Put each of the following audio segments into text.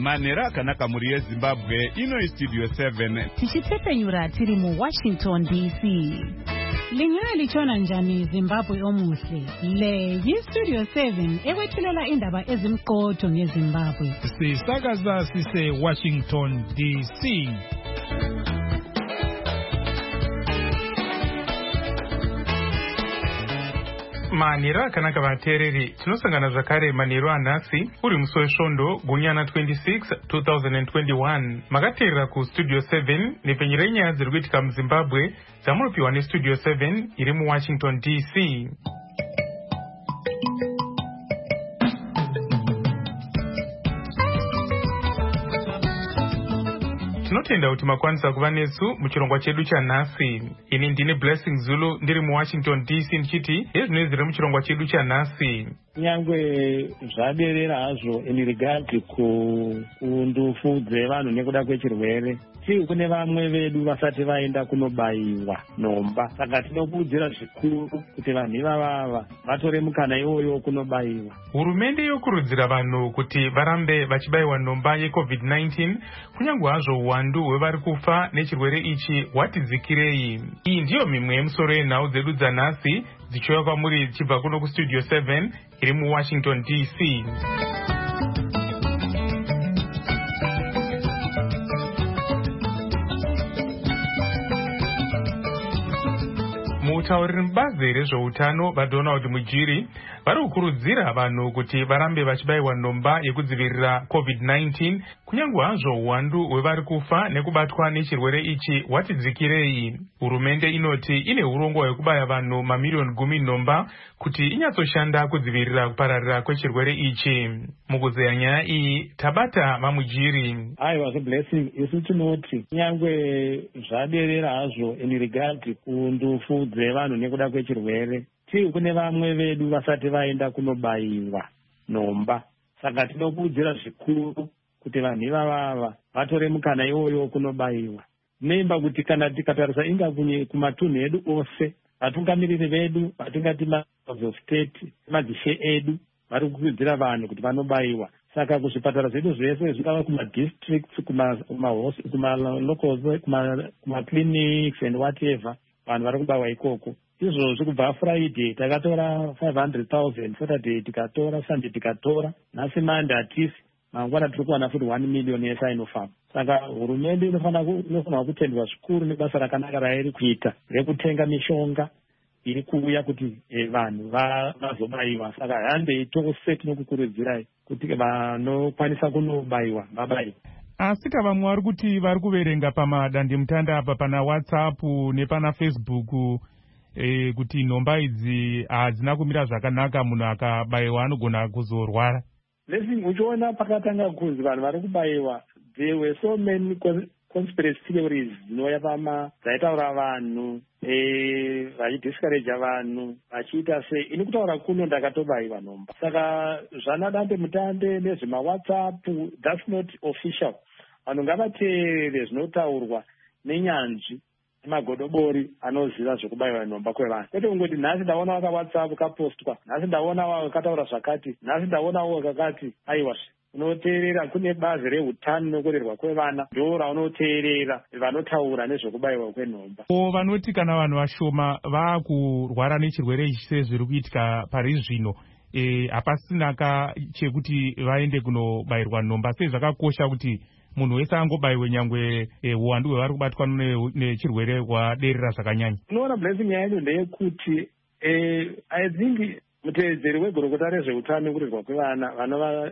Manera akanaka muri yeZimbabwe ino Studio 7 tichitepenyura tiri mu Washington DC. Lingana lichona njani Zimbabwe omuhle. Le yi-Studio 7 ewethulela indaba ezimqotho ngeZimbabwe. Sisakaza sise Washington DC. Manira akanaka vateereri tinosangana zvakare manheru anhasi uri musi wesvondo gunyana 26 2021 makateerera kuStudio 7 nepenyero yenyaya dziri kuitika muZimbabwe dzamunopiwa neStudio 7 iri muWashington DC. Tinotenda kuti makwanisa kuva nesu muchirongwa chedu chanhasi. Ini ndine Blessing Zulu ndiri muWashington DC ndichiti hezvino zviri muchirongwa chedu chanhasi. Nyangwe zvaderera hazvo in regard kundufu dzevanhu nekuda kwechirwere, kune vamwe vedu vasati vaenda kunobayiwa nhomba. Saka tinokurudzira zvikuru kuti vanhu ivava vatore mukana iwoyo kunobayiwa. Hurumende yokurudzira vanhu kuti varambe vachibayiwa nhomba yeCovid-19 kunyange hazvo uwandu hwevari kufa nechirwere ichi hwati dzikirei. Iyi ndiyo mimwe yemusoro yenhau dzedu dzanhasi dzichiuya kwamuri dzichibva kuno kuStudio 7 iri muWashington DC. Mutauriri mubazi rezveutano vaDonald Mujiri vari kukurudzira vanhu kuti varambe vachibayiwa nhomba yekudzivirira COVID-19 kunyange hazvo uwandu hwevari kufa nekubatwa nechirwere ichi hwati dzikirei. Hurumende inoti ine urongwa hwekubaya vanhu mamiliyoni 10 nhomba kuti inyatsoshanda kudzivirira kupararira kwechirwere ichi. Mukuzeya nyaya iyi tabata vaMujiri. Aiwa Blessing, isu tinoti nyangwe zvaderera hazvo in regard kundufu dzevanhu nekuda kwechirwere, kune vamwe vedu vasati vaenda kunobayiwa nhomba. Saka tinokurudzira zvikuru kuti vanhu ivava vatore mukana iwoyo kunobayiwa. Nemba kuti kana tikatarisa inga kumatunhu edu ose, vatungamiriri vedu vatingati ma-heads of state, madzishe edu vari kukurudzira vanhu kuti vanobayiwa. Saka kuzvipatara zvedu zvese zvingava kumadistricts, kumalocals, kumaclinics and whatever, vanhu vari kubayiwa ikoko. Izvozvo kubva Friday takatora 500,000, Saturday tikatora, Sunday tikatora, nhasi Monday hatisi, mangwana tiri kuwana futi 1 million yeSinopharm. Saka hurumende inofanira kutendwa zvikuru nebasa rakanaka rairi kuita rekutenga mishonga iri kuuya kuti vanhu vazobayiwa. Saka hande tose tinokukurudzirai kuti vanokwanisa kunobayiwa vabayiwe. Asi vamwe vari kuti vari kuverenga pamadandemutande apa pana WhatsApp nepana Facebook kuti nhomba idzi hadzina kumira zvakanaka, munhu akabayiwa anogona kuzorwara. Lesi uchiona pakatanga kunzi vanhu vari kubayiwa, there were so many conspiracy theories dzinouya dzaitaura vanhu vachidiscourage vanhu vachiita sei. Ini kutaura kuno ndakatobayiwa nhomba. Saka zvanadande mutande nezvemaWhatsApp, that's not official. Vanhu ngavateerere zvinotaurwa nenyanzvi magodobori anoziva zvekubayiwa nhomba kwevanhu. Kwete kungoti nhasi ndaona wakaWhatsApp kapostwa, nhasi ndaona wakataura zvakati, nhasi ndaona wakakati. Aiwa, unoteerera kune bazi reutano nokurerwa kwevana ndo raunoteerera vanotaura nezvekubayiwa kwenhomba. Vanoti kana vanhu vashoma vakurwara nechirwere ichi sezviri kuitika pari zvino, hapasina chekuti vaende kunobayirwa nhomba. Sei zvakakosha kuti munhu wese angobayiwe nyangwe uwandu hwevari kubatwa nechirwere hwaderera zvakanyanya? Unoona Blessing yacho ndeyekuti I think muteedzeri wegurukota rezveutano kurerwa kwevana vanova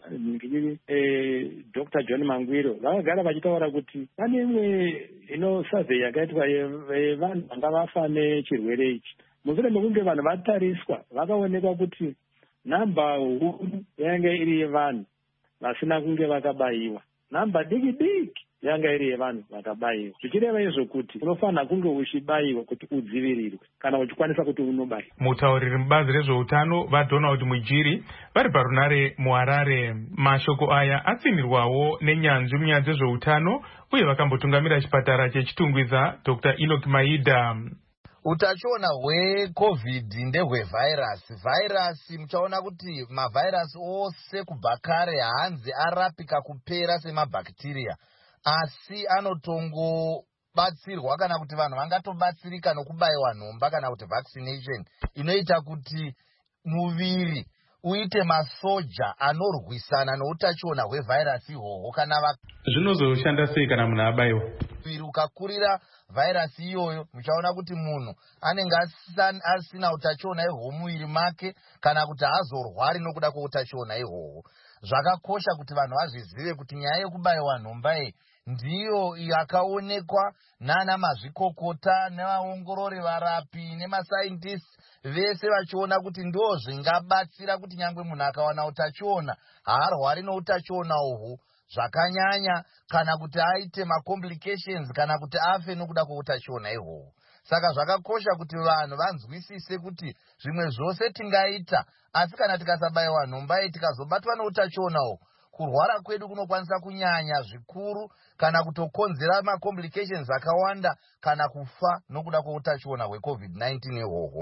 Dr. John Mangwiro vakagara vachitaura kuti pane imwe survey yakaitwa yevanhu vanga vafa nechirwere ichi. Mushure mekunge vanhu vatariswa vakaonekwa kuti namba huru yange iri yevanhu vasina kunge vakabayiwa, namba diki yanga iri yevanhu vakabayiwa. Zvichireva izvo kuti unofanira kunge uchibayiwa kuti udzivirirwe kana uchikwanisa kuti unobayiwa. Mutauriri mubazi rezveutano vaDonald Mujiri vari parunare muHarare. Mashoko aya atsimirwawo nenyanzvi munyaya dzezveutano uye vakambotungamira chipatara chechitungwiza Dr. Enoch Maida. utachiona hwecovid ndehwevhairasi muchaona kuti mavhairasi ose kubva kare haanzi arapika kupera semabhakteria, asi anotongobatsirwa kana kuti vanhu vangatobatsirika nokubayiwa nhomba kana kuti vaccination inoita kuti muviri uite masoja anorwisana noutachiona hwevhairasi ihwohwo. Kana zvinozoshanda sei kana munhu abayiwa? Muviri ukakurira vhairasi iyoyo, muchaona kuti munhu anenge asina utachiona ihwohwo muviri make, kana kuti haazorwari nokuda kweutachiona ihwohwo. Zvakakosha kuti vanhu vazvizive kuti nyaya yekubayiwa nhomba iyi ndiyo yakaonekwa nana mazvikokota nevaongorori, varapi nemasaintisti vese vachiona kuti ndo zvingabatsira kuti nyangwe munhu akawana utachiona haarwari noutachiona uhwu zvakanyanya, kana kuti aite macomplications, kana kuti afe nokuda kweutachiona ihwohwo. Saka zvakakosha kuti vanhu vanzwisise kuti zvimwe zvose tingaita, asi kana tikasabayiwa nhomba iyi tikazobatwa noutachiona uhwu, kurwara kwedu kunokwanisa kunyanya zvikuru, kana kutokonzera macomplications akawanda, kana kufa nokuda kweutachiona hwecovid-19 ihwohwo.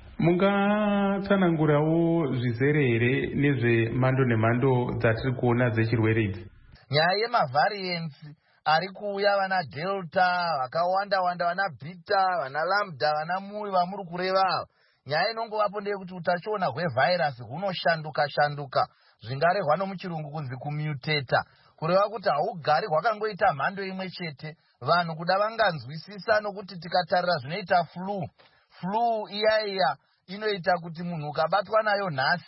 Mungatsanangurawo zvizere here nezvemhando nemhando dzatiri kuona dzechirwere idzi? Nyaya yemavariants ari kuuya, vana delta vakawanda-wanda, vana beta, vana lambda, vana mui vamuri kureva, nyaya inongovapo ndeyekuti utachiona hwevhairasi hunoshanduka-shanduka, zvingarehwa nomuchirungu kunzi kumutata, kureva kuti haugari hwakangoita mhando imwe chete. Vanhu kuda vanganzwisisa, nokuti tikatarira zvinoita flu iya inoita kuti munhu ukabatwa nayo nhasi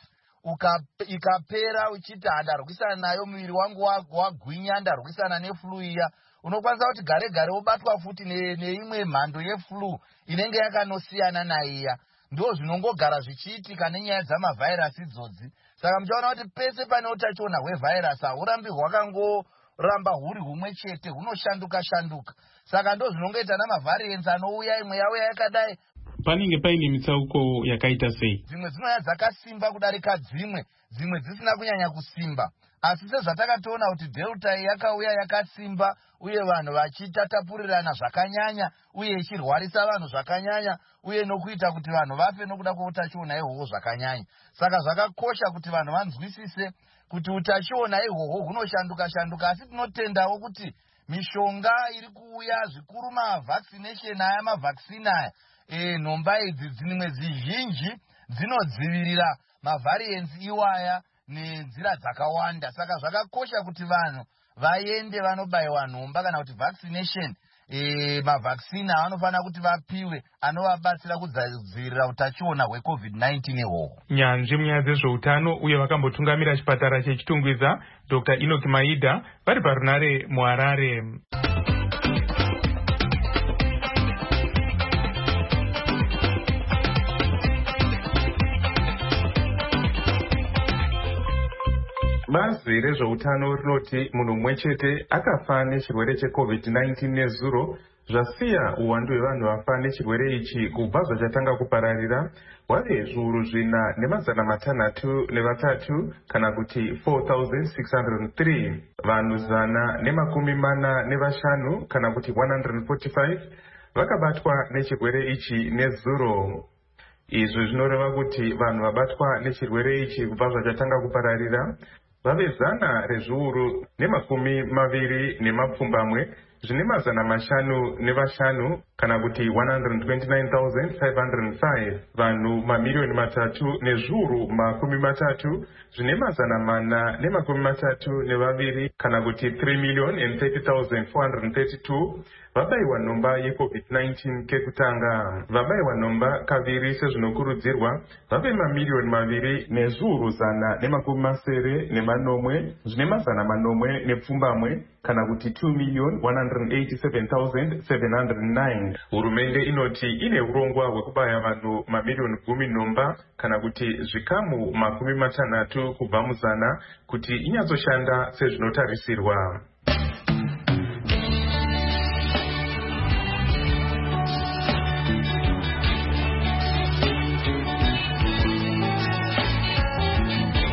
ikapera uchiti ndarwisana nayo, muviri wangu wagwinya, ndarwisana neflu iya, unokwanisa kuti gare wobatwa futi neimwe mhando yeflu inenge yakanosiyana naiya. Ndo zvinongogara zvichiitika nenyaya dzamavhairasi idzodzi. Saka muchaona kuti pese pane utachiona hwevhairasi haurambi hwakangoramba huri humwe chete, hunoshanduka-shanduka. Saka ndo zvinongoita namavhariants anouya, imwe yauya yakadai. Panenge paine mitsauko yakaita sei? Dzimwe dzinouya dzakasimba kudarika dzimwe dzisina kunyanya kusimba. Asi sezvatakatoona kuti delta yakauya yakasimba, uye vanhu vachitatapurirana zvakanyanya, uye ichirwarisa vanhu zvakanyanya, uye nokuita kuti vanhu vafe nokuda kweutachiona ihwohwo zvakanyanya. Saka zvakakosha kuti vanhu vanzwisise kuti utachiona ihwohwo hunoshanduka-shanduka, asi tinotendawo kuti mishonga iri kuuya zvikuru, mavaccination aya, mavaccine aya, nhomba idzi dzimwe zizhinji dzinodzivirira mavariants iwaya nenzira dzakawanda. Saka zvakakosha kuti vanhu vaende vanobayiwa nhomba kana kuti vaccination. Mavaccine avanofanira kuti vapiwe anovabatsira kudzivirira utachiona hwecovid-19 ihwohwo. Nyanzvi munyaya dzezveutano uye vakambotungamira chipatara chechitungwiza Dr. Enoch Maida vari parunare muHarare. Bazi rezveutano rinoti munhu mumwe chete akafa nechirwere checovid-19 nezuro, zvasiya uwandu hwevanhu vafa nechirwere ichi kubva zvachatanga kupararira hwave zviuru 4,603 kana kuti 4,603. Vanhu 145 kana kuti 145 vakabatwa nechirwere ichi nezuro. Izvi zvinoreva kuti vanhu vabatwa nechirwere ichi kubva zvachatanga kupararira vave 125 zvine 505 kana kuti 129,505. Vanhu 3,330,000 zvine 432 kana kuti 3,030,432 vabayiwa nhomba yeCovid-19 kekutanga. Vabayiwa nhomba kaviri sezvinokurudzirwa vave 2,180,000 zvine 800 kana kuti 2,187,709. Hurumende inoti ine urongwa hwekubaya vanhu 10,000,000 nhomba kana kuti zvikamu 60 kubva mu100 kuti inyatsoshanda sezvinotarisirwa.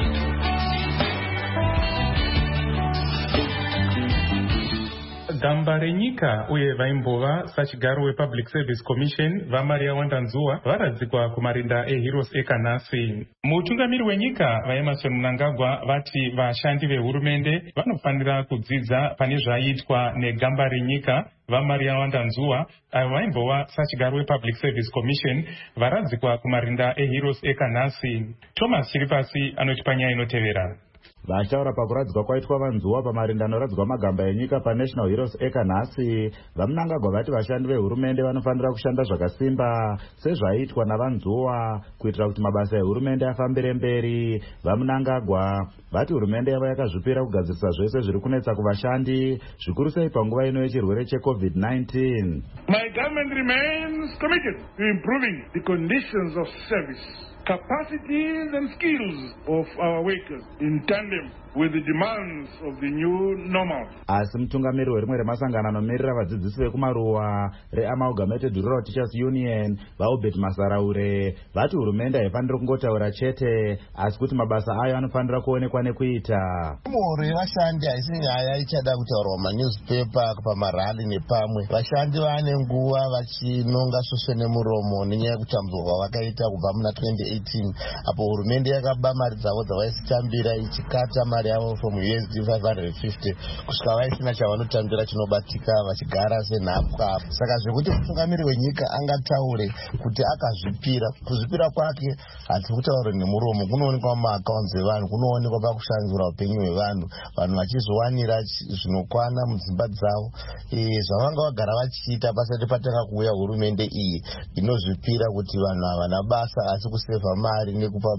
Gamba gamba renyika uye vaimbova sachigaro wepublic service commission vaMaria Wandanzuwa varadzikwa kumarinda eHeroes ekanhasi. Mutungamiri wenyika vaEmmerson Mnangagwa vati vashandi vehurumende vanofanira kudzidza pane zvaitwa negamba renyika vaMaria Wandanzuwa avo vaimbova sachigaro wepublic service commission varadzikwa kumarinda eHeroes ekanhasi. Thomas Chiripasi anoti panyaya inotevera. Vachitaura pakuradzikwa kwaitwa Wanzuwa pamarinda anoradzikwa magamba enyika paNational Heroes ekanhasi, vaMnangagwa vati vashandi vehurumende vanofanira kushanda zvakasimba sezvaitwa naVanzuwa kuitira kuti mabasa ehurumende afambire mberi. VaMnangagwa vati hurumende yava yakazvipira kugadzirisa zvese zviri kunetsa kuvashandi, zvikuru sei panguva ino yechirwere cheCovid-19. My government remains committed to improving the conditions of service, capacities and skills of our workers in tandem with the demands of the new normal. Asi mutungamiri werimwe remasangano anomirira vadzidzisi vekumaruwa reAmalgamated Rural Teachers Union vaUbert Masaraure vati hurumende haifaniri kungotaura chete asi kuti mabasa ayo anofanira kuonekwa nekuita. Mhoro yevashandi haisi nyaya ichada kutaurwa manewspaper pamarali nepamwe. Vashandi vane nguva vachinonga svosve nemuromo nenyaya yekutambudzwa kwavakaita kubva muna 2018 apo hurumende yakaba mari dzavo dzavaisitambira ichikata mari yavo from USD 550 kusvika vaisina chavanotambira chinobatika vachigara senhapwa. Saka zvekuti mutungamiri wenyika angataure kuti akazvipira, kuzvipira kwake hatisi kutaura nemuromo, kunoonekwa mumaaccounts evanhu, kunoonekwa pakushandura upenyu hwevanhu, vanhu vachizowanira zvinokwana mudzimba dzavo. Zvavanga vagara vachiita pasati patanga kuuya hurumende iyi inozvipira kuti vanhu havana basa asi kusevha mari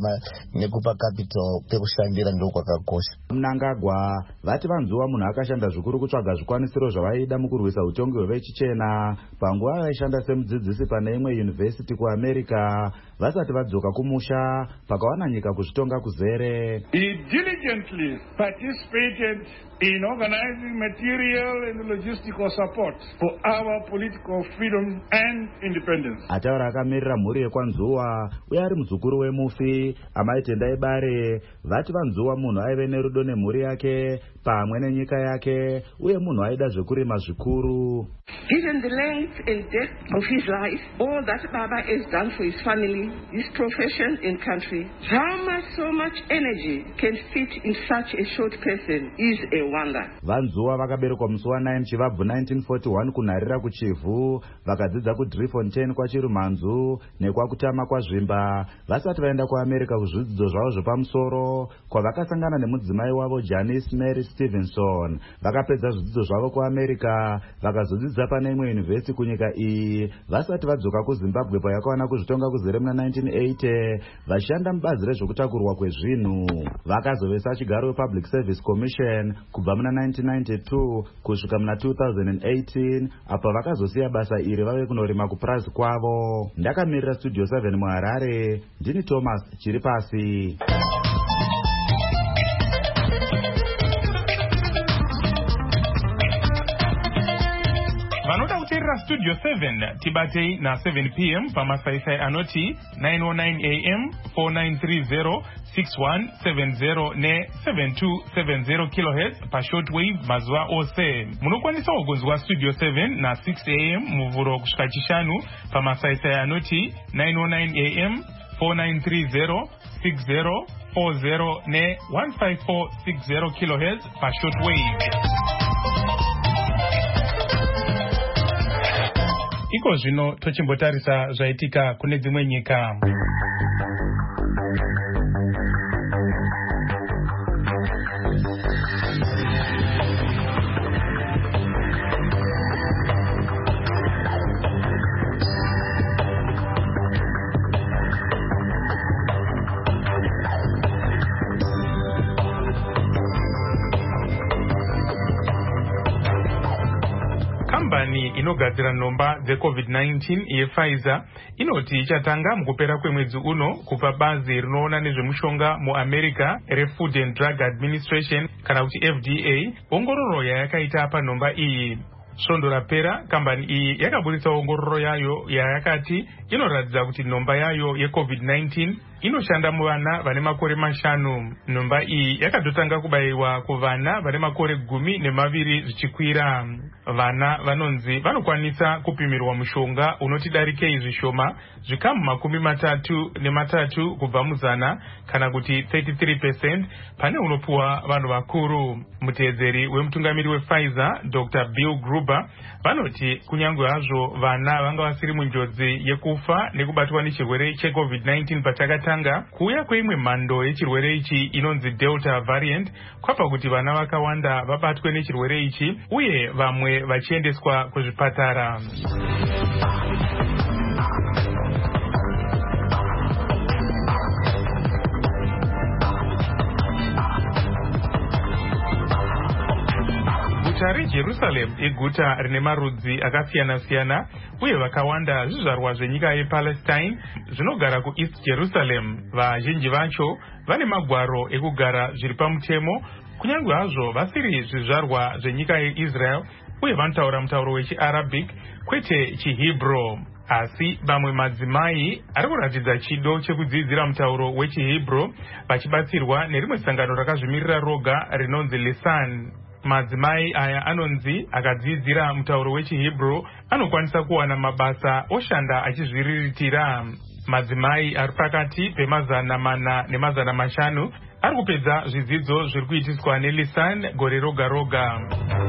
nekupa capital pekushandira ndokwakakosha. Mnangagwa vati Wanzuwa munhu akashanda zvikuru kutsvaga zvikwanisiro zvavaida mukurwisa utongi hwevechichena panguva vaishanda semudzidzisi pane imwe yunivhesiti kuAmerica vasati vadzoka kumusha pakawana nyika kuzvitonga kuzere. He diligently participated in organizing material and logistical support for our political freedom and independence. Ataura akamirira mhuri yeKwanzuwa uye ari muzukuru wemufi amai Tendai Bare vati Wanzuwa munhu aive nerudo nemhuri yake pamwe nenyika yake uye munhu aida zvekurima zvikuru. Given the length and depth of his life, all that Baba has done for his family, his profession and country, how much so much energy can fit in such a short person is a wonder. Wanzuwa vakaberekwa musi wa9 Chivabvu 1941 kunharira kuchivhu, vakadzidza kuDriefontein kwaChirumhanzu nekwakutama kwaZvimba vasati vaenda kuAmerica kuzvidzidzo zvavo zvepamusoro kwavakasangana nemudzimai wavo Janice Mary Stevenson. Vakapedza zvidzidzo zvavo kuAmerica vakazodzidza pane imwe yunivhesiti kunyika iyi vasati vadzoka kuZimbabwe payakawana kuzvitonga kuzere muna 1980 vashanda mubazi rezvekutakurwa kwezvinhu. Vakazove sachigaro wePublic Service Commission kubva muna 1992 kusvika muna 2018 apa vakazosiya basa iri vave kunorima kupurazi kwavo. Ndakamirira Studio 7 muHarare, ndini Thomas Chiripasi. Vanoda kuteerera Studio 7 tibatei na 7 p.m. pamasaisai anoti 909 am 4930 6170 ne 7270 kHz pashortwave mazuva ose. Munokwanisa kugonzwa Studio 7 na 6 am muvhuro kusvika chishanu pamasaisai anoti 909 am 4930 6040 ne 15460 kHz pashortwave. Iko zvino tochimbotarisa zvaitika kune dzimwe nyika. Kambani inogadzira nhomba dzeCovid-19 yePfizer inoti ichatanga mukupera kwemwedzi uno kupa bazi rinoona nezvemushonga muAmerica reFood and Drug Administration kana kuti FDA ongororo yayakaita panhomba iyi. Svondo rapera kambani iyi yakaburitsa ongororo yayo yayakati inoratidza kuti nhomba yayo yeCovid-19 inoshanda muvana vane makore 5. Nhomba iyi yakatotanga kubayiwa kuvana vane makore 12 zvichikwira. Vana vanonzi vanokwanisa kupimirwa mushonga unoti darikei zvishoma zvikamu 33 kubva muzana kana kuti 33% pane unopuwa vanhu vakuru. Muteedzeri wemutungamiri wePfizer Dr. Bill Gruber vanoti kunyange hazvo vana vanga vasiri munjodzi yekufa nekubatwa nechirwere cheCovid-19 pachakatanga, kuuya kweimwe mhando yechirwere ichi inonzi Delta variant kwapa kuti vana vakawanda vabatwe nechirwere ichi uye vamwe vachiendeswa kuzvipatara. Guta reJerusalem iguta rine marudzi akasiyana-siyana uye vakawanda zvizvarwa zvenyika yePalestine zvinogara kuEast Jerusalem. Vazhinji vacho vane magwaro ekugara zviri pamutemo kunyange hazvo vasiri zvizvarwa zvenyika yeIsrael uye vanotaura mutauro wechiArabic kwete chiHebrew. Asi vamwe madzimai ari kuratidza chido chekudzidzira mutauro wechiHebrew vachibatsirwa nerimwe sangano rakazvimirira roga rinonzi Lisan. Madzimai aya anonzi akadzidzira mutauro wechiHebrew anokwanisa kuwana mabasa oshanda achizviriritira. Madzimai ari pakati pemazana 4 nemazana 5 ari kupedza zvidzidzo zviri kuitiswa neLisan gore roga roga.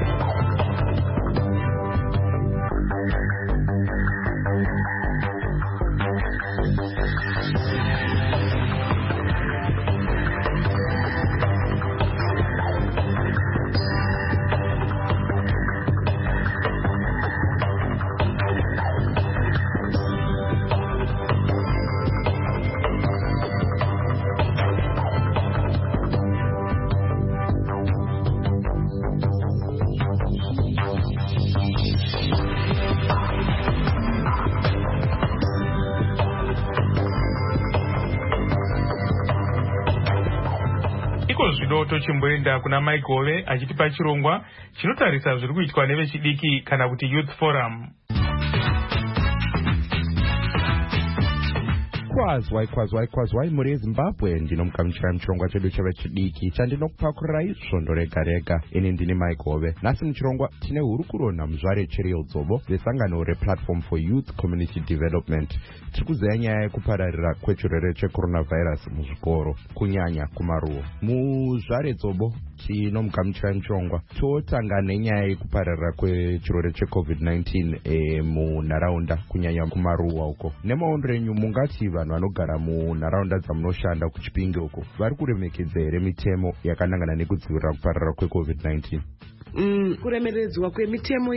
Zvido tochimboenda kuna Mike Hove achitipa chirongwa chinotarisa zviri kuitwa nevechidiki kana kuti Youth Forum. Kwazwai muri Zimbabwe ndinomukamuchira muchirongwa chedu chevechidiki chandinokupakurai svondo rega rega. Ini ndini Mike Hove. Nhasi muchirongwa tine hurukuro naMuzvare Cheryl Dzobo vesangano rePlatform for Youth Community Development. Tiri kuzeya nyaya yekupararira kwechirwere cheCoronavirus muzvikoro kunyanya kumaruwa. Muzvare Dzobo tinomukamuchira muchirongwa totanga nenyaya yekupararira kwechirwere cheCovid-19 munharaunda kunyanya kumaruwa uko. Nemaondero enyu mungati vanhu vanogara munharaunda dzamunoshanda kuChipinge uko vari kuremekedza here mitemo yakanangana nekudzivirira kupararira kweCovid-19? Kuremeredzwa kwemitemo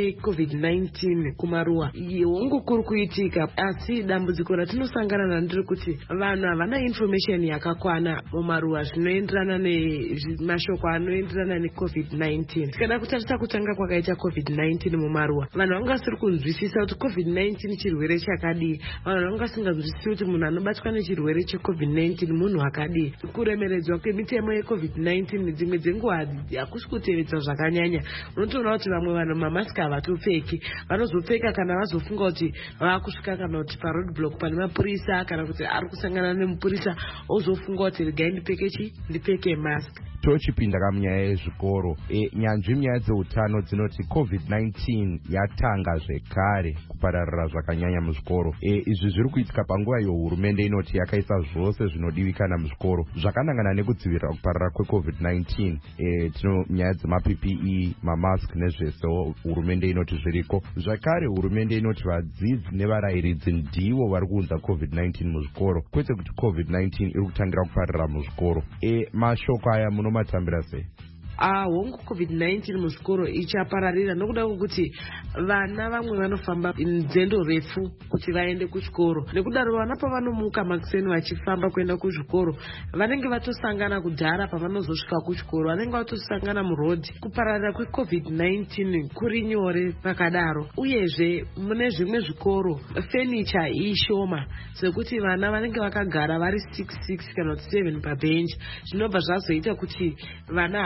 yeCovid-19 kumaruwa hongu kuri kuitika, asi dambudziko ratinosangana naro kuti vanhu havana information yakakwana mumaruwa zvinoenderana nemashoko anoenderana neCovid-19. Tikada kutarisa kutanga kwakaita COVID-19 mumaruwa, vanhu vanga vasiri kunzwisisa kuti COVID-19 chirwere chakadii, vanhu vanga vasinganzwisisi kuti munhu anobatwa nechirwere cheCovid-19 munhu akadii. Kuremeredzwa kwemitemo yeCovid-19 dzimwe dzenguva hakusi kutevedza zvakanyanya. Unotoona kuti vamwe vanhu mamasiki havatopfeki, vanozopfeka kana vazofunga kuti vakusvika kana kuti paroadblock pane mapurisa kana kuti ari kusangana nemupurisa ozofunga kuti regai ndipfeke mask. Tochipinda kamunyaya yezvikoro, nyanzvi munyaya dzeutano dzinoti COVID-19 yatanga zvekare kupararira zvakanyanya muzvikoro. Izvi zviri kuitika panguva hurumende inoti yakaisa zvose zvinodivikana muzvikoro zvakanangana nekudzivirira kupararira kweCovid-19. Tino nyaya dzemaPPE, mamask nezvesewo hurumende inoti zviriko. Zvakare hurumende inoti vadzidzi nevarayiridzi ndivo vari kuunza COVID-19 muzvikoro, kwete kuti COVID-19 iri kutangira kupararira muzvikoro. Mashoko aya munomatambira sei? Hongu COVID-19 muzvikoro ichapararira nokuda kwokuti vana vamwe vanofamba nzendo refu kuti vaende kuchikoro. Nekudaro vana pavanomuka makuseni vachifamba kuenda kuzvikoro vanenge vatosangana kudhara pavanozosvika kuchikoro, vanenge vatosangana murodhi. Kupararira kweCovid-19 kuri nyore pakadaro. Uyezve mune zvimwe zvikoro furniture ishoma sekuti vana vanenge vakagara vari 6 kana 7 pabhenji, zvinobva zvazoita kuti vana havana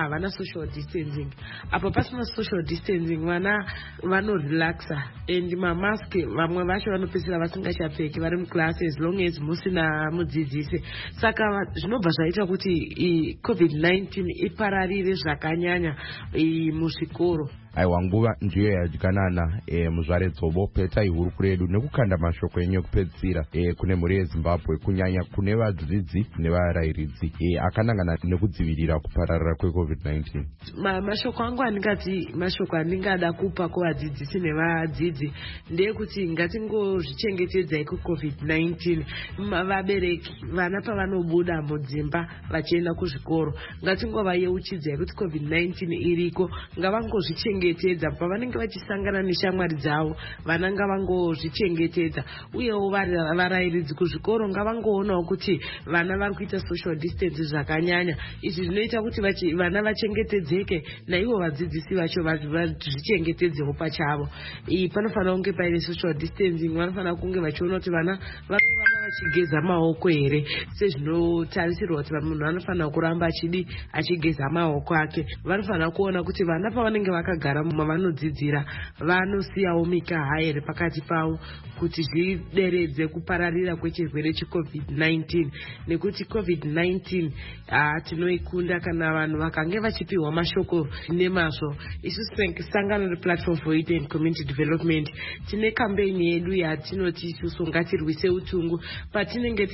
social distancing. Apo pasina social distancing vana vanorelaxa and mamaski vamwe vacho vanopedzisira vasingachapfeki vari muklasi as long as musina mudzidzisi. Saka zvinobva zvaita kuti COVID-19 ipararire zvakanyanya muzvikoro. aiwa nguva ndiyo yadyanana muzvare dzobo petai hurukuro yedu nekukanda mashoko enyu ekupedzisira kune mhuri yezimbabwe kunyanya kune vadzidzi nevarayiridzi akanangana nekudzivirira kupararira kwecovid-19. Mashoko angu mashoko andingada kupa kuvadzidzisi nevadzidzi ndeyekuti ngatingozvichengetedzai kucovid-19. Vabereki vana pavanobuda mudzimba vachienda kuzvikoro ngatingovayeuchidzai kuti covid-19 iriko, ngavangozvichengetedza pavanenge vachisangana neshamwari dzavo. Vana ngavangozvichengetedza uyewo varayiridzi kuzvikoro ngavangoonawo kuti vana vari kuita social distance zvakanyanya. Izvi zvinoita kuti vana vachengetedzeke naivo vadzidzisi vacho vazvichengetedzewo pachavo. Panofanira kunge paine social distancing. Vanofanira kunge vachiona kuti vana varamba vachigeza maoko here sezvinotarisirwa kuti munhu anofanira kuramba achigeza maoko ake. Vanofanira kuona kuti vana pavanenge vakagara mavanodzidzira vanosiyawo mikaha here pakati pavo kuti zvideredze kupararira kwechirwere checovid-19, nekuti covid-19 tinoikunda kana vanhu vakange vachipiwa mashoko nemazvo. Isusu sangano replatform for youth and community development tine kampeni yedu yatinoti isusu ngatirwise utungu. Patinenge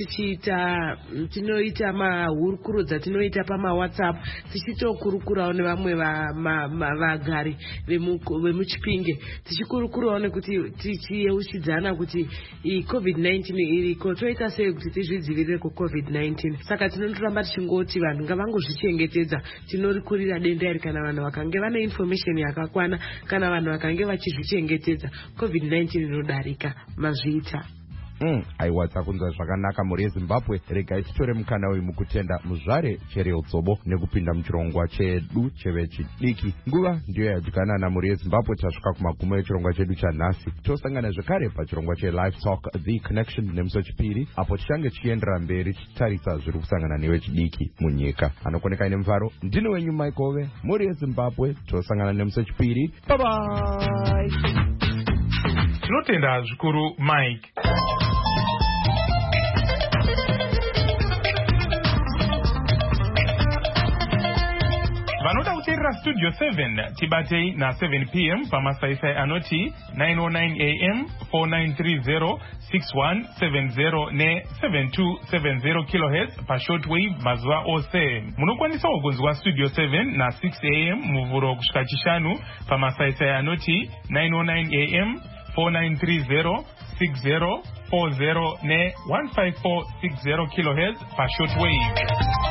tinoita mahurukuro dzatinoita pamawhatsapp tichitokurukurawo nevamwe vagari vemuchipinge tichikurukurawo nekuti tichiyeuchidzana kuti covid-19 iriko toita sei kuti tizvidzivirire kucovid-19. Saka tinondoramba tichingoti vanhu ngavangozvichengetedza. Tinorikurira denda iri kana vanhu vakange vane information yakakwana, kana vanhu vakange vachizvichengetedza covid-19 inodarika mazviita. aiwa takunzwa zvakanaka mhuri yezimbabwe. Regai titore mukana uyu mukutenda muzvare Cheryl Dzobo nekupinda muchirongwa chedu chevechidiki. Nguva ndiyo yadyanana mhuri yezimbabwe. Tasvika kumagumo echirongwa chedu chanhasi. Tosangana zvekare pachirongwa chelive talk the connection nemusi wechipiri apo tichange tichiendera mberi tichitarisa zviri kusangana nevechidiki munyika. Anokoneka ine mufaro ndine wenyu Maikove, mhuri yezimbabwe. Tosangana nemusi wechipiri. Bye bye. Tinotenda zvikuru Mike. Vanoda kuteerera Studio 7 tibatei na 7 p.m. pamasaisai anoti 909 am 4930 6170 ne 7270 kHz pashortwave mazuva ose. Munokwanisawo kunzwa Studio 7 na 6 am muvhuro kusvika chishanu pamasaisai anoti 909 am 4930 6040 ne 15460 kHz pashortwave.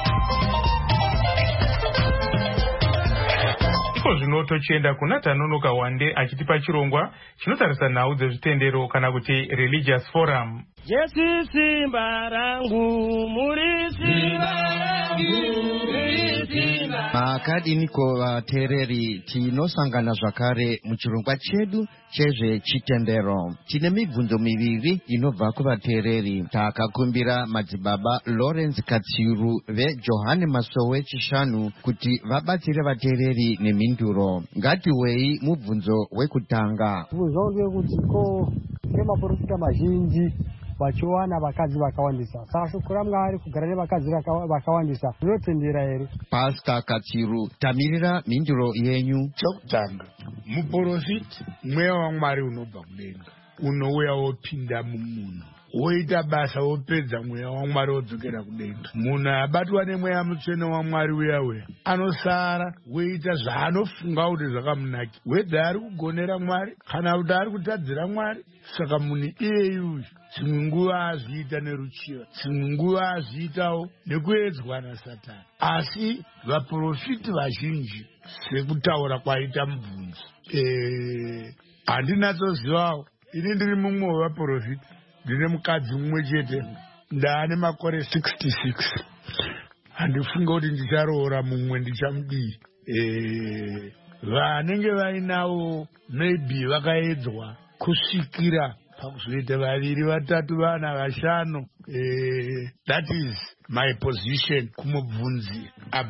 Iko zvino tochienda kuna Tanonoka Wande achitipa chirongwa chinotarisa nhau dzezvitendero kana kuti religious forum. Jesu simba rangu muri simba rangu. Makadiniko vateereri, tinosangana zvakare muchirongwa chedu chezvechitendero. Tine mibvunzo miviri inobva kuvateereri. Takakumbira madzibaba Lawrence Katsiru veJohane Masowe Chishanu kuti vabatsire vateereri nemhinduro. Ngatiwei mubvunzo wekutanga. Mubvunzo ndewekuti nemaprofita mazhinji vachiwana vakadzi vakawandisa. Saka shoko raMwari kugara nevakadzi vakawandisa rinotendera here? Pastor Katsiru, tamirira mhinduro yenyu. Chokutanga, muprofiti mweya waMwari unobva kudenga unouya wopinda mumunhu woita basa wopedza mweya waMwari wodzokera kudenga. Munhu abatwa nemweya mutsvene waMwari uya anosara woita zvaanofunga kuti zvakamunaki, wedha ari kugonera Mwari kana kuti ari kutadzira Mwari. Saka munhu iyeyuyu dzimwe nguva azviita neruchiva, dzimwe nguva azviitawo nekuedzwa naSatani. Asi vaprofiti vazhinji sekutaura kwaita mubvunzo handinatsozivawo. Ini ndiri mumwe wevaprofiti, ndine mukadzi mumwe chete, ndaane makore 66. Handifunga kuti ndicharoora mumwe ndichamudii. Vanenge vainawo maybe vakaedzwa kusvikira pakuzoita 2, 3, 4 vana 5. That is my position kumubvunzi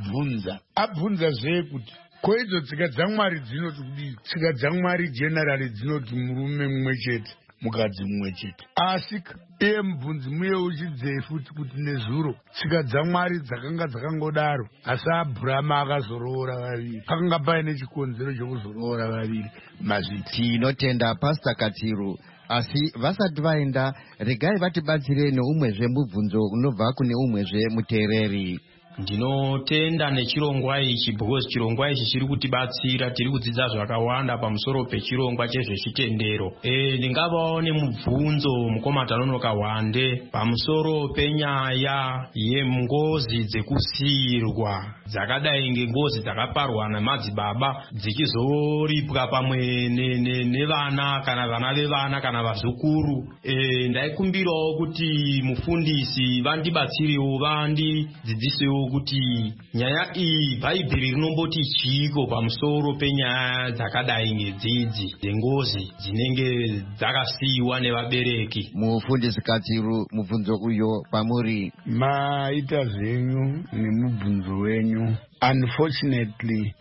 abvunza zvekuti koidzo tsika dzaMwari dzinoti kudii. Tsika dzaMwari generally dzinoti murume mumwe chete mukadzi mumwe chete, asi iye mubvunzi muye uchidzei futi kuti nezuro tsika dzaMwari dzakanga dzakangodaro, asi Abhurama akazoroora vaviri. Pakanga paine chikonzero chokuzoroora vaviri mazviti. Tinotenda Pastor Katsiru. Asi vasati vaenda, regai vatibatsire neumwezve mubvunzo unobva kune umwezve muteereri. Ndinotenda nechirongwa ichi because chirongwa ichi chiri kutibatsira, tiri kudzidza zvakawanda pamusoro pechirongwa chezvechitendero. Ndingavawo nemubvunzo mukoma Tanonoka Wande pamusoro penyaya yengozi dzekusiyirwa dzakadai ngengozi dzakaparwa namadzibaba dzichizoripwa pamwe nevana kana vana vevana kana vazukuru. Ndaikumbirawo kuti mufundisi vandibatsirewo, vandidzidzisewo kuti nyaya iyi Bhaibheri rinomboti chiko pamusoro penyaya dzakadai ngedzidzi dzengozi dzinenge dzakasiyiwa nevabereki. Mufundisi Katsiru, mubvunzo uyo pamuri maita zvenyu nemubvunzo wenyu. Unfortunately,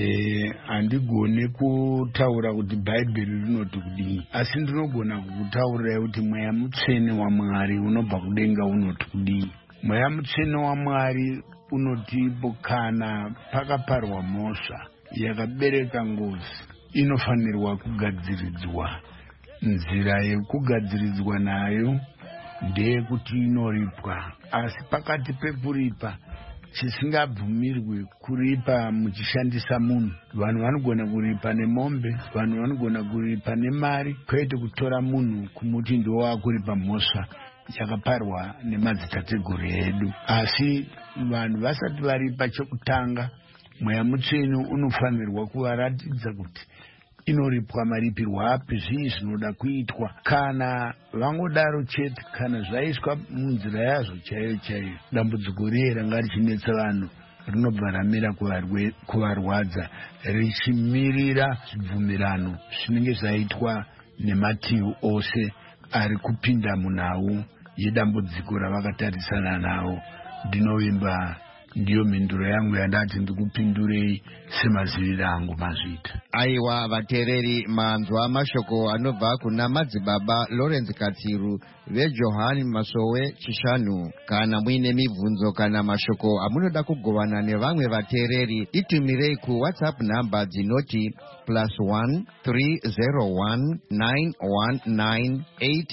handigone kutaura kuti Bhaibheri rinoti kudii, asi ndinogona kukutaurirai kuti mweya mutsvene waMwari unobva kudenga unoti kudii. Mweya mutsvene waMwari unotipo kana pakaparwa mhosva yakabereka ngozi inofanirwa kugadziridzwa. Nzira yekugadziridzwa nayo ndeyekuti inoripwa, asi pakati pekuripa chisingabvumirwi kuripa muchishandisa munhu. Vanhu vanogona kuripa nemombe, vanhu vanogona kuripa nemari, kwete kutora munhu kumuti ndowakuripa mhosva yakaparwa nemadzitateguru edu. Asi vanhu vasati varipa chokutanga, mweya mutsvene unofanirwa kuvaratidza kuti inoripwa maripirwo api, zvii zvinoda kuitwa. Kana vangodaro chete, kana zvaiswa munzira yazvo chaiyo chaiyo, dambudziko riye ranga richinetsa vanhu rinobva ramira kuvarwadza, richimirira zvibvumirano zvinenge zvaitwa nemativi ose ari kupinda munhau yedambudziko ravakatarisana nawo. Ndinovimba ndiyo mhinduro yangu yandati ndikupindurei semaziviro angu mazvita. Aiwa vateereri, manzwa mashoko anobva kuna madzibaba Lawrence Katsiru veJohani Masowe Chishanu. Kana muine mibvunzo kana mashoko amunoda kugovana nevamwe vateereri, itumirei ku WhatsApp namba dzinoti +1 301 919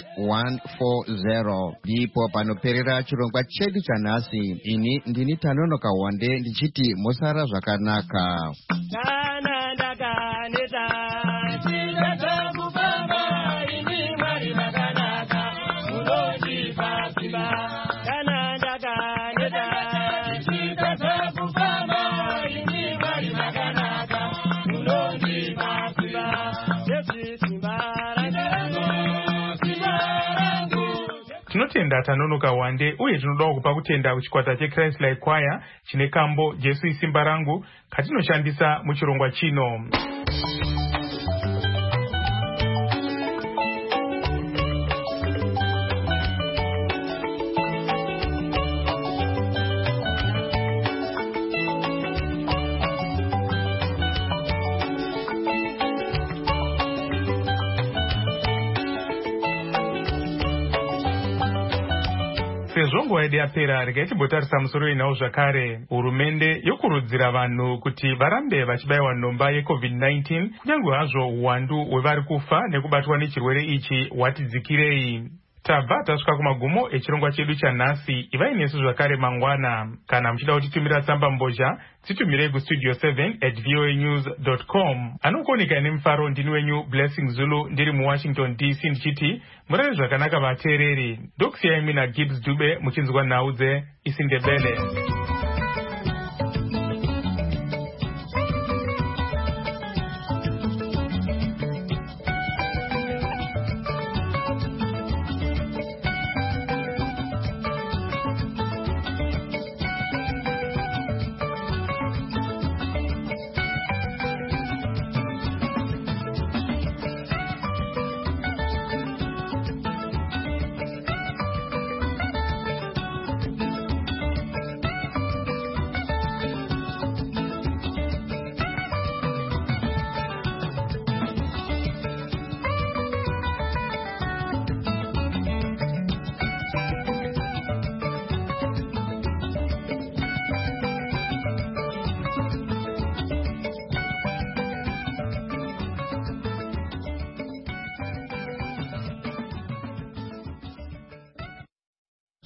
8140. Ndipo panoperera chirongwa chedu chanhasi. Ini ndini Tanonoka Wande ndichiti musara zvakanaka. Kana ndakaneta chingata kufamba ini Mwari vakanaka munondipa simba. Kana ndakaneta chingata kufamba ini Mwari vakanaka munondipa simba. Yesu simba rangu. Tinotenda Tanonoka Wande, uye tinodawo kupa kutenda kuchikwata cheChrist Like Choir chine kambo Jesu isimba rangu katinoshandisa muchirongwa chino. Sezvo nguva yedu yapera, regai timbotarisa musoro inawo zvakare. Hurumende yokurudzira vanhu kuti varambe vachibayiwa nhomba yeCovid-19 kunyange hazvo uwandu hwevari kufa nekubatwa nechirwere ichi hwatidzikirei. Tabva tasvika kumagumo echirongwa chedu chanhasi. Ivai nesu zvakare mangwana. Kana muchida kutitumira tsamba mbozha, titumirei kustudio 7@voanews.com. Anokuoneka nemufaro ndini wenyu Blessing Zulu ndiri muWashington DC ndichiti murare zvakanaka vateereri. Ndokusiyai mina Gibbs Dube muchinzwa nhau dzeIsindebele.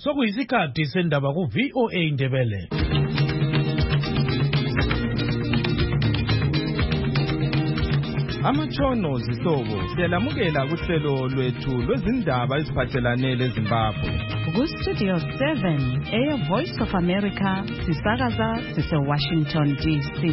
Sokuyisikhathi sendaba ku VOA Ndebele. Amatshono zihlobo siyalamukela kuhlelo lwethu lwezindaba eziphathelane leZimbabwe. Ku-Studio 7 Voice of America sisakaza sise-Washington DC.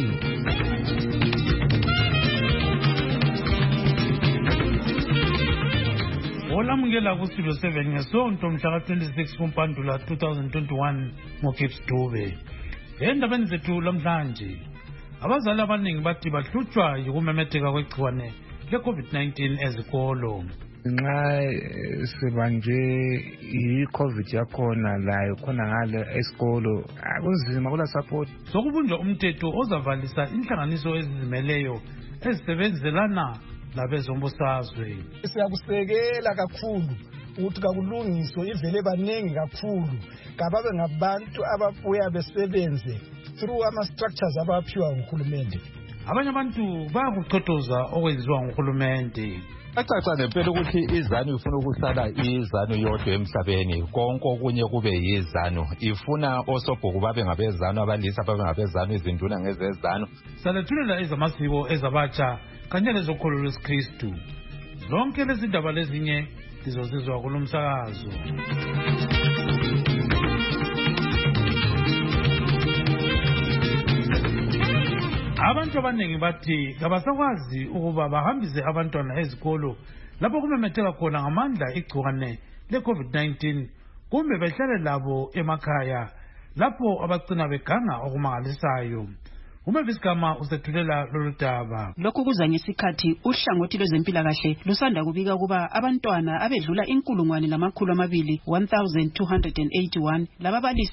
Olamukela ku-Studio 7 ngesonto mhla ka-26 kuMpandula 2021 ngoGibbs Dube. Endabeni zethu lamhlanje, abazali abaningi bathi bahlutshwa yikumemetheka kwegciwane le-COVID-19 ezikolo. Nxa sibanje i-COVID yakhona layo khona ngale esikolo akunzima kula support. Sokubunjwa umthetho ozavalisa inhlanganiso ezizimeleyo ezisebenzelana labezombusazwe. Siyakusekela kakhulu ukuthi kakulungiswe ivele baningi kakhulu kababe ngabantu ababuya besebenze through ama-structures abaphiwa nguhulumende. Abanye abantu bayakuchothoza okwenziwa nguhulumende. Acaca ngempela ukuthi izanu ifuna ukuhlala izanu yodwa emhlabeni, konke okunye kube yizanu. Ifuna osobhuku babe ngabezanu, abalisa babe ngabezanu, izinduna ngezezanu. Salethulela ezamasiko ezabatsha kanye lezokholo lwesikristu. Zonke lezi ndaba lezinye lizozizwa kulo msakazo. Abantu abaningi bathi kabasakwazi ukuba bahambise abantwana ezikolo lapho kumemetheka khona ngamandla igciwane le-COVID-19 kumbe behlale labo emakhaya lapho abagcina beganga okumangalisayo. Umavisigama usethulela lolu daba. Lokhu kuza ngesikhathi uhlangothi lwezempilakahle lusanda kubika kuba abantwana abedlula 1,281 lababalisi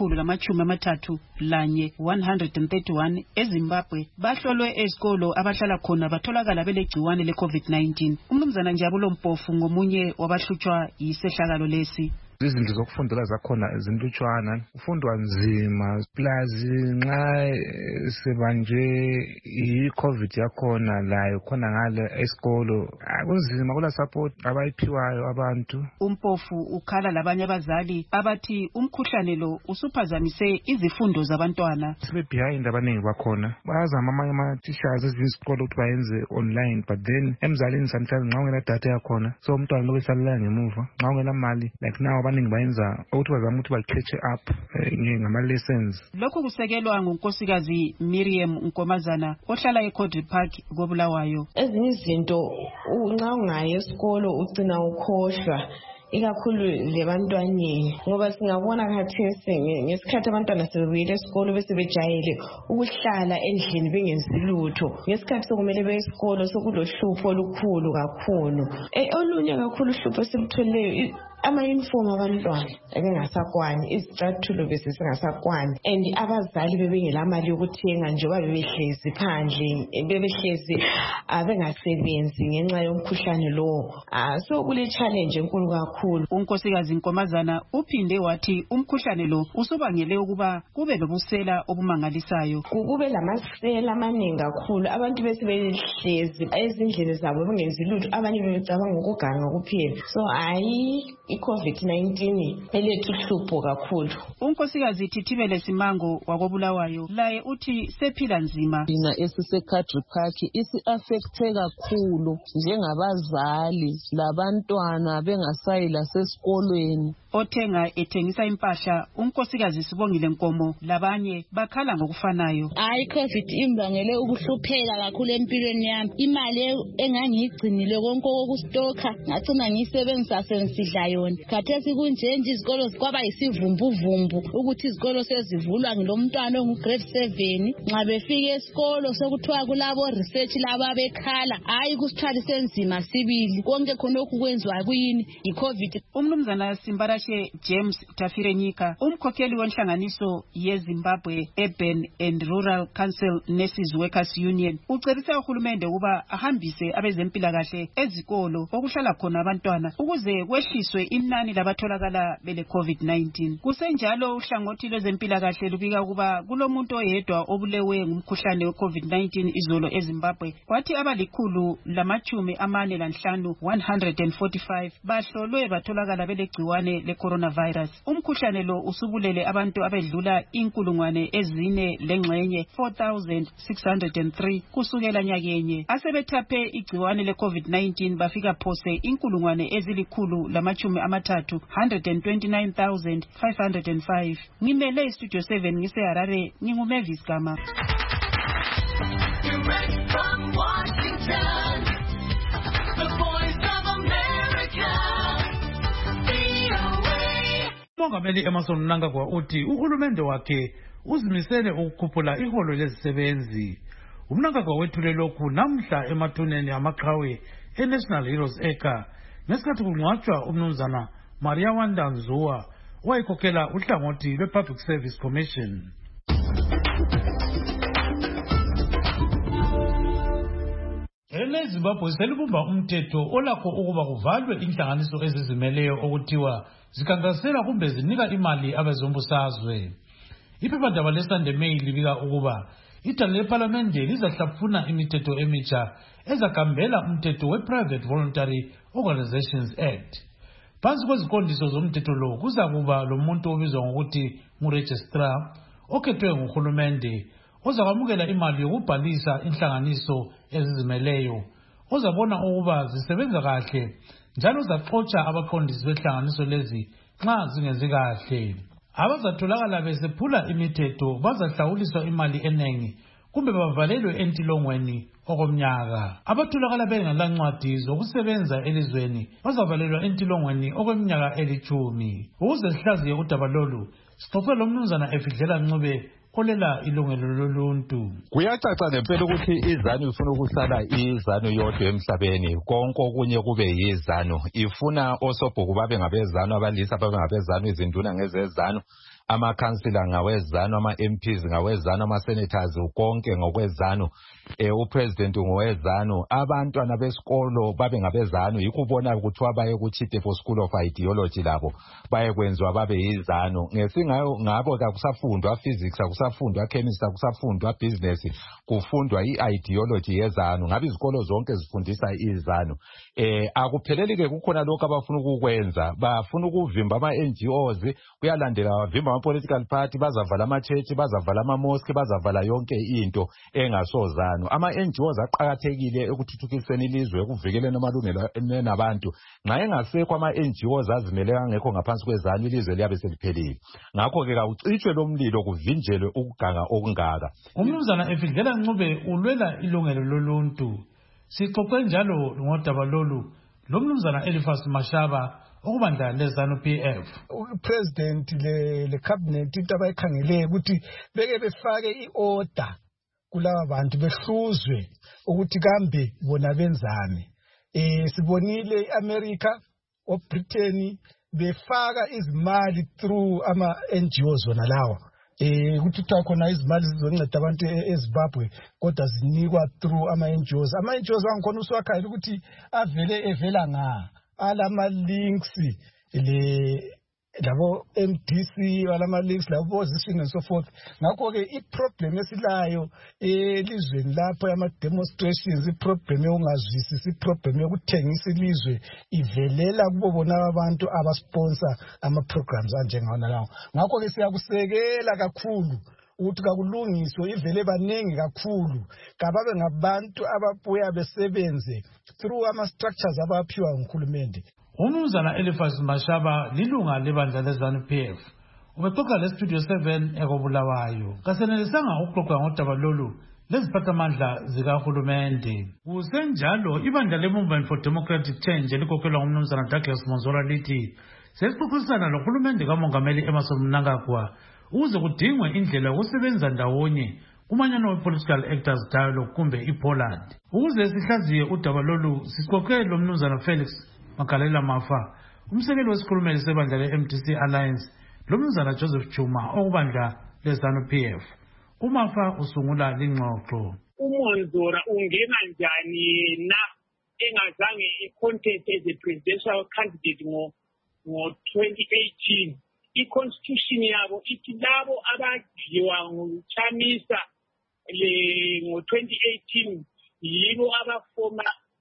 abali131 eZimbabwe bahlolwe ezikolo abahlala khona batholakala belegciwane le-COVID-19. Umnumzana Njabulo Mpofu ngomunye wabahlutshwa yisehlakalo lesi. Izinto zokufundela zakhona zinlutshwana, ufundwa nzima plus nxa sebanje i-COVID yakhona layo khona ngale esikolo akunzima kula support abayiphiwayo abantu. Umpofu ukhala labanye abazali abathi umkhuhlane lo usuphazamise izifundo zabantwana. Sibe behind abaningi bakhona, bayazama amanye ama-teachers ezisikolo ukuthi bayenze online, but then emzalini sometimes nxa ungela data yakhona so umntwana lokhu esalela ngemuva, nxa ungela mali like now abaningi bayenza ukuthi bazama ukuthi ba-catch up ngama-lessons. Lokhu kusekelwa ngunkosikazi Miriam Nkomazana ohlala eCodri Park koBulawayo. Ezinye izinto nxa ungayi esikolo ugcina ukhohlwa ikakhulu lebantwaneni ngoba singabona khathesi ngesikhathi abantwana sebebuyile esikolo bese bejayele ukuhlala endlini bengenzi lutho. Ngesikhathi sokumele beye esikolo sokulohlupho olukhulu kakhulu. Olunye kakhulu uhlupho esilutholeyo ama-uniform abantwana ebengasakwani, izicathulo besesingasakwani, and abazali bebengelamali yokuthenga njengoba bebehlezi phandle, bebehlezi bengasebenzi ngenxa yomkhuhlane lowo. So kule challenge enkulu kakhulu. Unkosikazi Nkomazana uphinde wathi umkhuhlane lo usubangele ukuba kube lobusela obumangalisayo. Kube lamasela amaningi kakhulu, abantu bese behlezi ezindlini zabo bengenzi lutho, abanye bebecabanga ukuganga kuphela. So i-COVID-19 elethu uhlupho kakhulu. Unkosikazi Thithibele Simango wakoBulawayo laye uthi sephila nzima. Thina esiseCodri Park isi-affecte kakhulu njengabazali labantwana bengasayi lasesikolweni. Othenga ethengisa impahla unkosikazi Sibongile Nkomo labanye bakhala ngokufanayo. I-COVID imbangele ukuhlupheka kakhulu empilweni yami. Imali engangiyigcinile konke okustoka ngacina ngiyisebenzisa sensidla yona. Khathesi kunjenje izikolo kwaba yisivumbuvumbu ukuthi izikolo sezivulwa ngilomntwana ongugrade 7 nxa befika esikolo sokuthiwa kulabo research laba bekhala hayi kusithwalise nzima sibili konke khonokhu kwenziwa kuyini i-COVID. Umnumzana Simbarashe James Tafirenyika umkhokheli wenhlanganiso yeZimbabwe Urban and Rural Council Nurses Workers Union ucebisa uhulumende ukuba ahambise abezempilakahle ezikolo okuhlala khona abantwana ukuze kwehliswe inani labatholakala bele COVID-19. Kusenjalo uhlangothi lwezempilakahle lubika ukuba kulomuntu oyedwa obulewe ngumkhuhlane we-COVID-19 izolo eZimbabwe kwathi abali145 bahlolwe batholakala belegciwane le-coronavirus. Umkhuhlane lo usubulele abantu abedlula 4,603 kusukela nyakenye. Asebethaphe igciwane le-COVID-19 bafika phose 129,505. Ngimele iStudio 7 ngiseHarare, nginguMavis Gama. uMongameli Emmerson Mnangagwa uthi uhulumende wakhe uzimisele ukukhuphula iholo lezisebenzi. uMnangagwa wethule lokhu namhla emathuneni amaqhawe eNational Heroes Acre ngesikhathi kungcwatshwa umnumzana Maria Wanda Nzuwa owayekhokhela uhlangothi lwe-Public Service Commission. EZimbabwe selibumba umthetho olakho ukuba kuvalwe inhlanganiso ezizimeleyo okuthiwa zikhankasela kumbe zinika imali abezombusazwe. Iphephandaba leSunday Mail libika ukuba ithala lePhalamende lizahlafuna imithetho emitsha ezagambela umthetho we-Private Voluntary Organizations Act. Phansi kweziqondiso zomthetho lo kuzakuba lomuntu obizwa ngokuthi nguregistrar okhethwe nguhulumende ozakwamukela imali yokubhalisa inhlanganiso ezizimeleyo, ozabona ukuba zisebenza kahle njalo zaxotsha abaqondisi behlanganiso lezi nxa zingenzi kahle. Abazatholakala besephula imithetho bazahlawuliswa imali enengi kumbe bavalelwe entilongweni okomnyaka. Abatholakala bengelancwadi zokusebenza elizweni bazavalelwa entilongweni okweminyaka 10. Ukuze sihlaziye udaba lolu, sixoxe lomnumzana Efidlela Ncube olela ilungelo loluntu. Kuyacaca ngempela ukuthi izanu ifuna ukuhlala izanu yodwa emhlabeni, konke okunye kube yizanu. Ifuna osobhuku babe ngabezanu, abalisa babe ngabezanu, izinduna ngezezanu, amakhansila ngawezanu, ama-MPs ngawezanu, ama-senators konke ngokwezanu, upresident ngowezanu, abantwana besikolo babe ngabezanu. Yikubona kuthiwa baye ku-Chite for School of Ideology labo baye kwenziwa babe yizanu. Ngesingayo ngabo kusafundwa physics, kusafundwa chemistry, kusafundwa business, kufundwa i-ideology yezanu. Ngabe izikolo zonke zifundisa izanu. Akupheleli-ke kukhona lokho abafuna ukukwenza. Bafuna ukuvimba ama-NGOs, kuyalandela bavimba ama-political party, bazavala ama-church, bazavala ama-mosque, bazavala yonke into engasozanu. Ama-NGOs aqakathekile ekuthuthukiseni ilizwe, ekuvikeleni amalungelo nabantu. Nxa engasekho ama-NGOs azimele angekho ngaphansi kwezanu, ilizwe liyabe seliphelile. Ngakho-ke kawucitshwe lo mlilo kuvinjelwe ukuganga okungaka. Umnumzana Efidlela Ncube ulwela ilungelo loluntu. Sixoxe njalo ngodaba lolu lomnumzana Eliphas Mashaba okubandla lezanu PF. President le cabinet into abayikhangele ukuthi beke befake iorder kulaba bantu behluzwe ukuthi kambe bona benzani. Sibonile iAmerica oBritain befaka izimali through ama NGOs zona lawa. Ukuthi khona izimali zizonceda abantu eZimbabwe kodwa zinikwa through ama NGOs. Ama NGOs wangikhona uswakhayile ukuthi evela nga alama links labo MDC alama links labo position and so forth. Ngakho-ke i-problem esilayo elizweni lapho ama-demonstrations, i-problem yokungazwisisi, i-problem yokuthengisa ilizwe ivelela kubo bona abantu abasponsor ama-programs anjengawona lawo. Ngakho-ke siyakusekela kakhulu ukuthi kakulungiswe ivele baningi kakhulu kababe ngabantu ababuya besebenze through ama-structures abaphiwa nguhulumende. Umnumzana Eliphas Mashaba lilunga lebandla lezanu PF. Ubexoxa leStudio 7 ekobulawayo. Kasenelisanga ukuxoxa ngodaba lolu leziphathamandla zikahulumende. Kusenjalo ibandla le-Movement for Democratic Change elikhokhelwa ngumnumzana Douglas Monzora lithi sesixoxisana lohulumende kamongameli Emmerson Mnangagwa ukuze kudingwe indlela yokusebenza ndawonye kumanyano we-Political Actors Dialogue kumbe iPoland. Ukuze sihlaziye udaba lolu sixoxe lomnumzana Felix Makalela Mafa, umsekeli wesikhulumeli sebandla le-MDC Alliance, lomnumzana Joseph Chuma okubandla lezanu PF. Umafa usungula lingxoxo. uMonzora ungena njani yena engazange i-contest as a presidential candidate ngo-2018. I-constitution yabo ithi labo abadliwa nguChamisa ngo-2018 yibo abafoma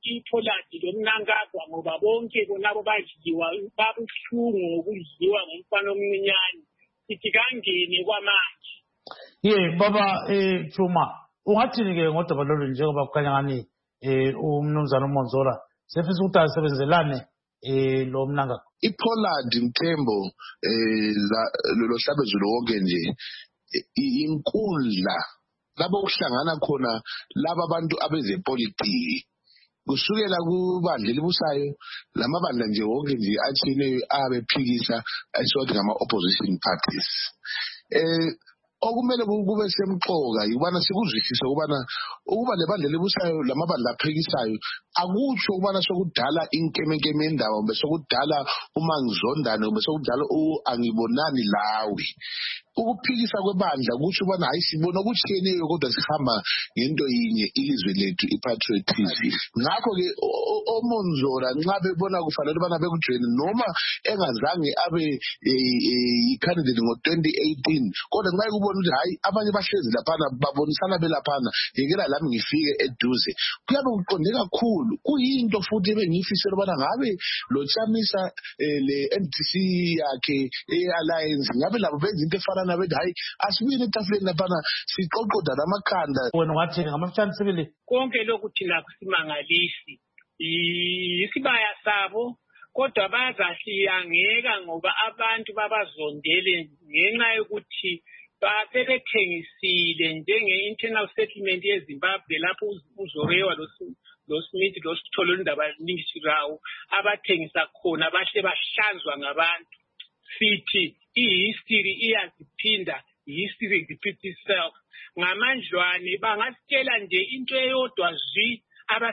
iPollard lomnankagwa ngoba bonke bonabo badliwa babuhlungu ngokudliwa ngumfana omncinyane sithi kangene kwamanje. Baba Chuma ungathini ke ngodaba lolu njengoba kukhanya ngani umnumzana uMonzora sefisa ukuthi asebenzelane lo mnankagwa? iPollard Mthembo lo hlabezulu wonke nje inkundla labo kuhlangana khona laba abantu abezepolitiki kusukela kubandla elibusayo lamabandla nje wonke nje athine abephikisa esiwathi ngama opposition parties. Okumele kube semxoka yibana sikuzwisisa ukubana ukuba lebandla elibusayo lamabandla aphikisayo akutsho ukubana sokudala inkemenkeme endaba bese kudala umangizondane bese kudala angibonani lawe. Ukuphikisa kwebandla kutsho ubana hayi sibona ukutshiyeneyo kodwa sihamba ngento yinye ilizwe lethu ipatriotism. Ngakho ke oMonzora nxa bebona kufanele bana bekujoin noma engazange abe candidate ngo2018 kodwa nxa kubona ukuthi hayi abanye bahlezi laphana babonisana belaphana ngekela lami ngifike eduze kuyabe kuqonde kakhulu kuyinto futhi ebengifisela ubana ngabe lo Chamisa le MDC yakhe alliance ngabe labo benza into efana nabethi hayi asibuyele etafuleni laphana siqoqoda lamakhanda. Wena ungathini ngamafitshane sibili? Konke lokhu thina kusimangalisi isibaya sabo kodwa bazahliyangeka ngoba abantu babazondele ngenxa yokuthi basebethengisile njenge-internal settlement yeZimbabwe lapho uzorewa lo Smith lo sithole indaba ningishirawo abathengisa khona bahle bahlanzwa ngabantu. Sithi ihistory iyaziphinda, history repeats itself. Ngamandlwane bangasitshela nje into eyodwa zwi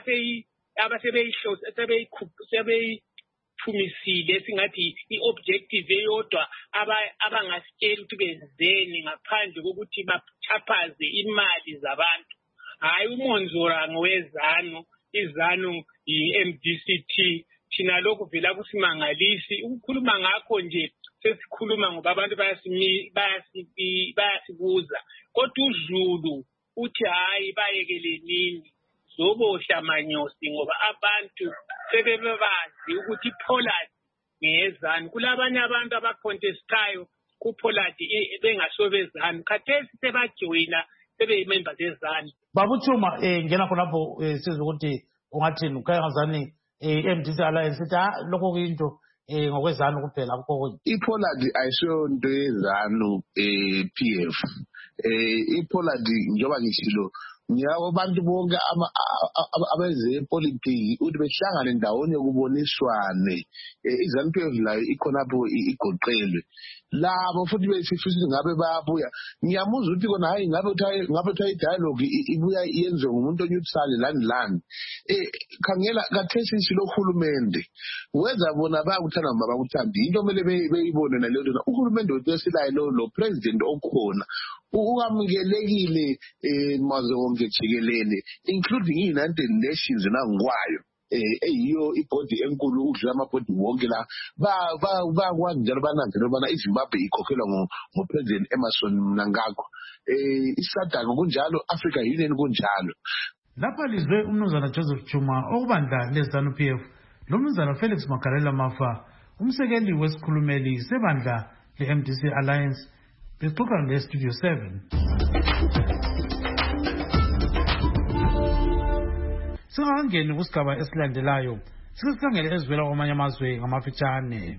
sebeyiphumisile singathi i-objective eyodwa abangasitshela ukuthi benzeni ngaphandle kokuthi bachaphaze imali zabantu. Hayi uMonzora ngowezano, izano i-MDCT thina lokhu vela kusimangalisi ukukhuluma ngakho nje sesikhuluma ngoba abantu bayasibuza kodwa uZulu uthi hayi bayekelenini zobohla manyosi ngoba abantu sebebazi ukuthi iPollard ngezani kulabanye abantu abacontestayo kuPollard bengasobezani khathesi sebajoyina sebeyimember zezani. Babuchuma ngena khonapho sizwe ukuthi ungathini ukhayangazani MDC alliance lokho kuyinto ngokwezanu kuphela akukho. iPollard ayisonto yezanu PF iPollard njengoba ngishilo ngiyawo abantu bonke abezepolitiki ukuthi behlangane ndawonye kuboniswane izanu PF layo ikhonapho igoqelwe labo futhi besifisa ngabe bayabuya ngiyamuza ukuthi kona hayi ngabe uthayi dialogue ibuya yenziwe ngumuntu onyutsale lani khangela kathesi isilo hulumende wenza bona bayakuthanda baba kuthandi into kumele beyibone naleyo nto uhulumende wethu esilayo lo president okhona ukamukelekile maze wonke jikelele including i-United Nations nangwayo eyiyo ibhodi enkulu udlula amabhodi wonke la bakwazi njalo bananzela ubana iZimbabwe ikhokhelwa nguPresident Emmerson Mnangagwa. ISADC kunjalo, Africa Union kunjalo. Lapha lizwe umnumzana Joseph Chuma okubandla lezanu PF lomnumzana Felix Makarela Mafa umsekeli wesikhulumeli sebandla le-MDC Alliance bexoxa ngeStudio 7. Singangeni kusigaba esilandelayo sikhangele ezivela kwamanye amazwe ngamafitshane.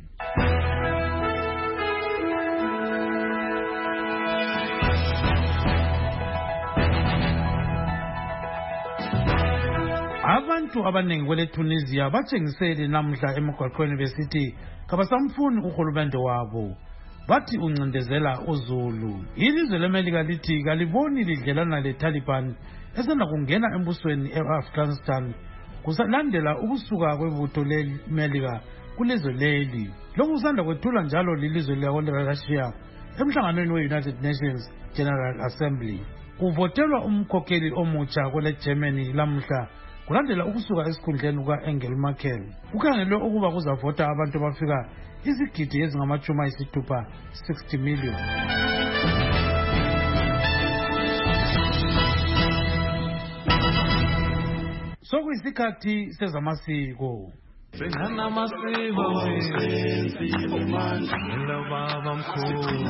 Abantu abaningi kwele Tunisia batshengisele namhla emgwaqweni besithi kabasamfuni uhulumende wabo. Bathi uncindezela uZulu. Ilizwe leMelika lithi kaliboni lidlelana leTaliban esanda kungena embusweni eAfghanistan kusalandela ukusuka kwebutho leMelika kulizwe leli. Lokhu kusanda kwethula njalo lilizwe leRussia emhlanganweni we-United Nations General Assembly. Kuvotelwa umkhokheli omutsha kwele Germany lamhla kulandela ukusuka esikhundleni kuka-Angela Merkel. Kukhangelwe ukuba kuzavota abantu abafika izigidi ezingama-60 million. sekuyisikhathi sezamasiko. Senanamasiko baba mkhulu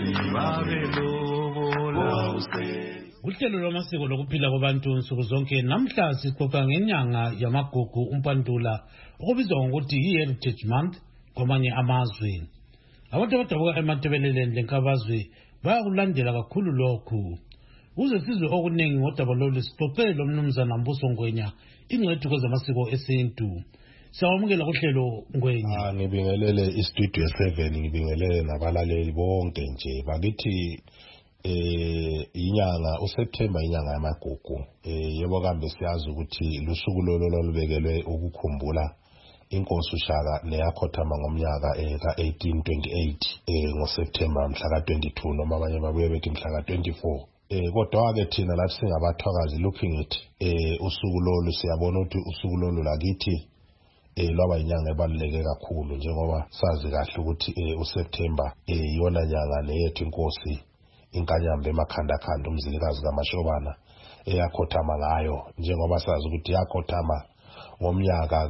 babelobola. Uhlelo lwamasiko lokuphila kwabantu nsuku zonke namhla sixoxa ngenyanga yamagugu umpantula okubizwa ngokuthi yi-Heritage Month kwamanye amazwe. Abantu abadabuka ematebeleleni lenkabazwe bayakulandela kakhulu lokhu. Uze sizwe okuningi ngodaba lolu sixoxe lomnumzana Mbuso Ngwenya ingcethu kwezamasiko esintu. Siyamukela kuhlelo Ngwenya. Ngibingelele istudio 7, ngibingelele nabalaleli bonke nje. Bakithi inyanga uSeptember inyanga yamagugu. Yebo kambe siyazi ukuthi lusuku lolo lubekelwe ukukhumbula inkosi uShaka neyakhothama ngomnyaka ka1828 ngoSeptember mhla ka22 noma abanye babuye bethi mhla ka24. Kodwa ke thina lathi singabathwakazi looking at usuku lolu siyabona ukuthi usuku lolu lakithi lwaba inyanga ebaluleke kakhulu njengoba sazi kahle ukuthi uSeptember iyona nyanga neyethu inkosi inkanyamba emakhanda umzilikazi kaMashobana eyakhothama ngayo njengoba sazi ukuthi yakhothama ngomnyaka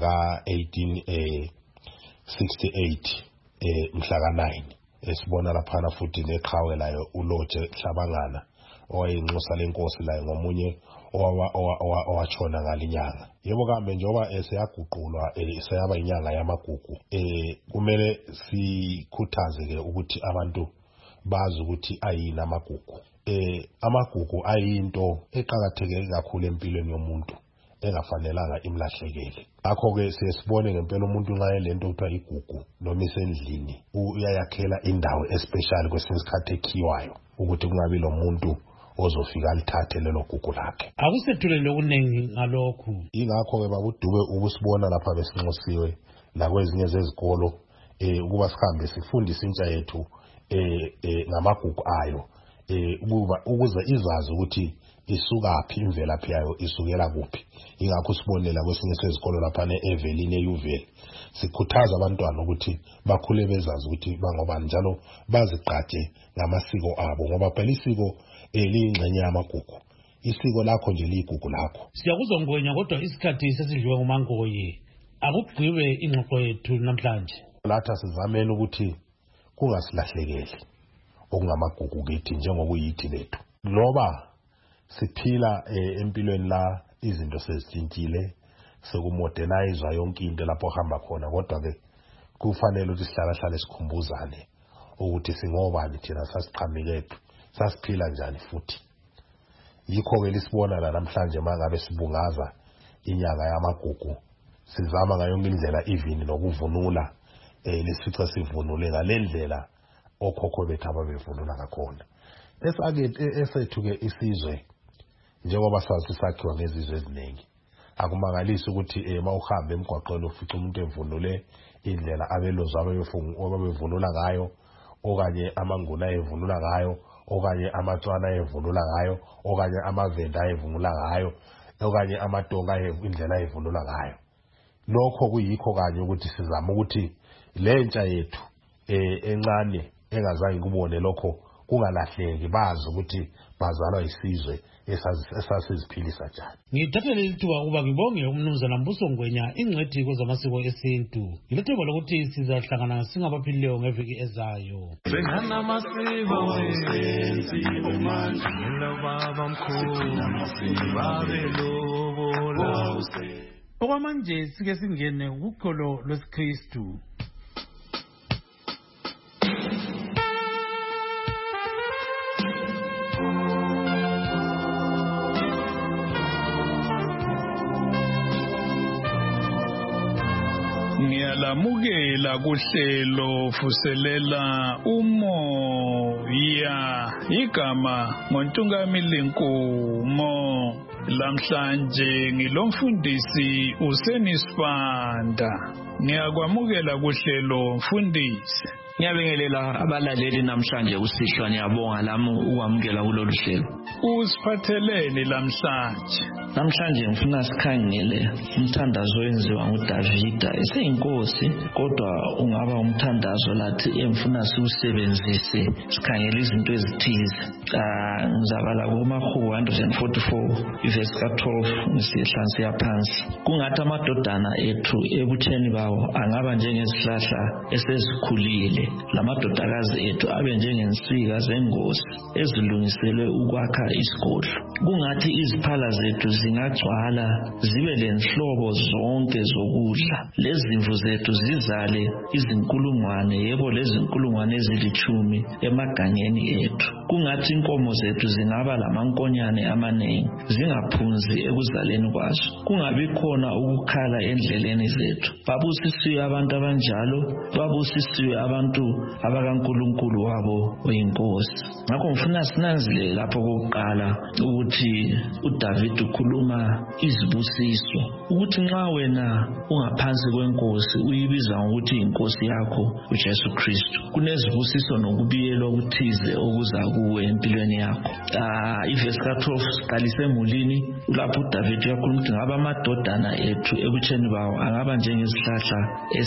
ka1868 mhla ka9 esibona lapha futhi neqhawe layo uLoje Hlabangana owayinxusa lenkosi layo ngomunye owatshona ngalinyanga. Yebo kambe njengoba seyaguqulwa seyaba inyanga yamagugu kumele sikhuthaze ke ukuthi abantu bazi ukuthi ayini amagugu. Amagugu ayinto eqhakatheke kakhulu empilweni yomuntu engafanelanga imlahlekele. Ngakho ke siyesibone ngempela umuntu nxa elento kuthiwa igugu noma isendlini uyayakhela indawo especially kwesinye isikhathi ekhiwayo ukuthi kungabi lo muntu ozofika lithathe lelo gugu lakhe. Akusethulele okuningi ngalokhu. Ingakho ke babudube ubusibona lapha besinxusiwe la kwezinye zezikolo ukuba sihambe sifundise intsha yethu ngamagugu ayo ukuze izazi ukuthi isukaphi imvelaphi yayo isukela kuphi. Ingakho sibonela kwesinye sezikolo lapha eEvelini eUville sikhuthaza abantwana ukuthi bakhule bezazi ukuthi bangobani njalo bazigqaje ngamasiko abo ngoba phela isiko eliyingxenye yamagugu. Isiko lakho nje ligugu lakho. Siyakuzwa Ngwenya kodwa isikhathi sesidliwe nguMangoye. Akugqibe ingxoxo yethu namhlanje. Latha sizameni ukuthi kungasilahlekeli okungamagugu kithi njengokuyithi lethu. Ngoba siphila empilweni la izinto sezitshintshile sekumodernizwa yonke into lapho hamba khona kodwa ke kufanele ukuthi sihlala sikhumbuzane ukuthi singobani thina sasiqhamikethu sasiphila njani futhi. Yikho ke lisibona la namhlanje mangabe sibungaza inyanga yamagugu sizama ngayo indlela even nokuvunula lesifica sivunule ngalendlela okhokho bethu ababevunula ngakhona. Esethu ke isizwe njengoba sazi sakhiwa ngezizwe eziningi akumangalisi ukuthi mawuhamba emgwaqweni ufica umuntu evunule indlela abelozi ababevunula ngayo okanye amanguna evunula ngayo okanye amatswana evunula ngayo okanye amavenda evunula ngayo okanye amatonga indlela evunula ngayo. Lokho kuyikho kanye ukuthi sizama ukuthi lentsha yethu encane engazange kubone lokho kungalahleki bazi ukuthi bazalwa isizwe esasiziphilisa njani. Ngithatha leli thuba ukuba ngibonge umnumzana Mbuso Ngwenya ingcwethi kwezamasiko esintu. Ngilethemba lokuthi sizahlangana singabaphilileyo ngeviki ezayo. Senanamasiko baba mkhulu babelobola. Okwamanje sike singene kukholo lwesikristu. Ngiyalamukela kuhlelo vuselela umoya igama ngoNtungamili Nkumo. Lamhlanje ngilomfundisi uSenisipanda. Ngiyakwamukela kuhlelo mfundisi. Ngiyabingelela abalaleli namhlanje usihlwa ngiyabonga lami ukwamukela kulolu hlelo. Usiphatheleni lamhlanje? namhlanje ngifuna sikhangele umthandazo owenziwa nguDavida eseyinkosi kodwa ungaba umthandazo lathi emfuna siwusebenzise sikhangele izinto ezithize. Ngizabala kuMahubo 144 ivesi ka-12 ngisihla siya phansi. Kungathi amadodana ethu ebutheni bawo angaba njengesihlahla esezikhulile, lamadodakazi ethu abe njengensika zengosi ezilungiselwe ukwakha isigodlo. Kungathi iziphala zethu zingagcwala zibe lenhlobo zonke zokudla, lezimvu zethu zizale izinkulungwane, yebo lezinkulungwane ezilithumi emagangeni ethu. Kungathi inkomo zethu zingaba lamankonyane amanengi, zingaphunzi ekuzaleni kwazo. Kungabi khona ukukhala endleleni zethu. Babusisiwe abantu abanjalo, babusisiwe abantu abakaNkulunkulu wabo oyinkosi. Ngakho ngifuna sinanzile lapho kokuqala ukuthi uDavid ukhuluma izibusiso, ukuthi nxa wena ungaphansi kwenkosi uyibiza ngokuthi inkosi yakho uJesu Kristu, kunezibusiso nokubiyelwa okuthize okuza kuwe empilweni yakho. Ivesi ka-12 siqalise emulini lapho uDavid uyakhuluma ukuthi ngaba amadodana ethu ebutheni bawo angaba njengesihlahla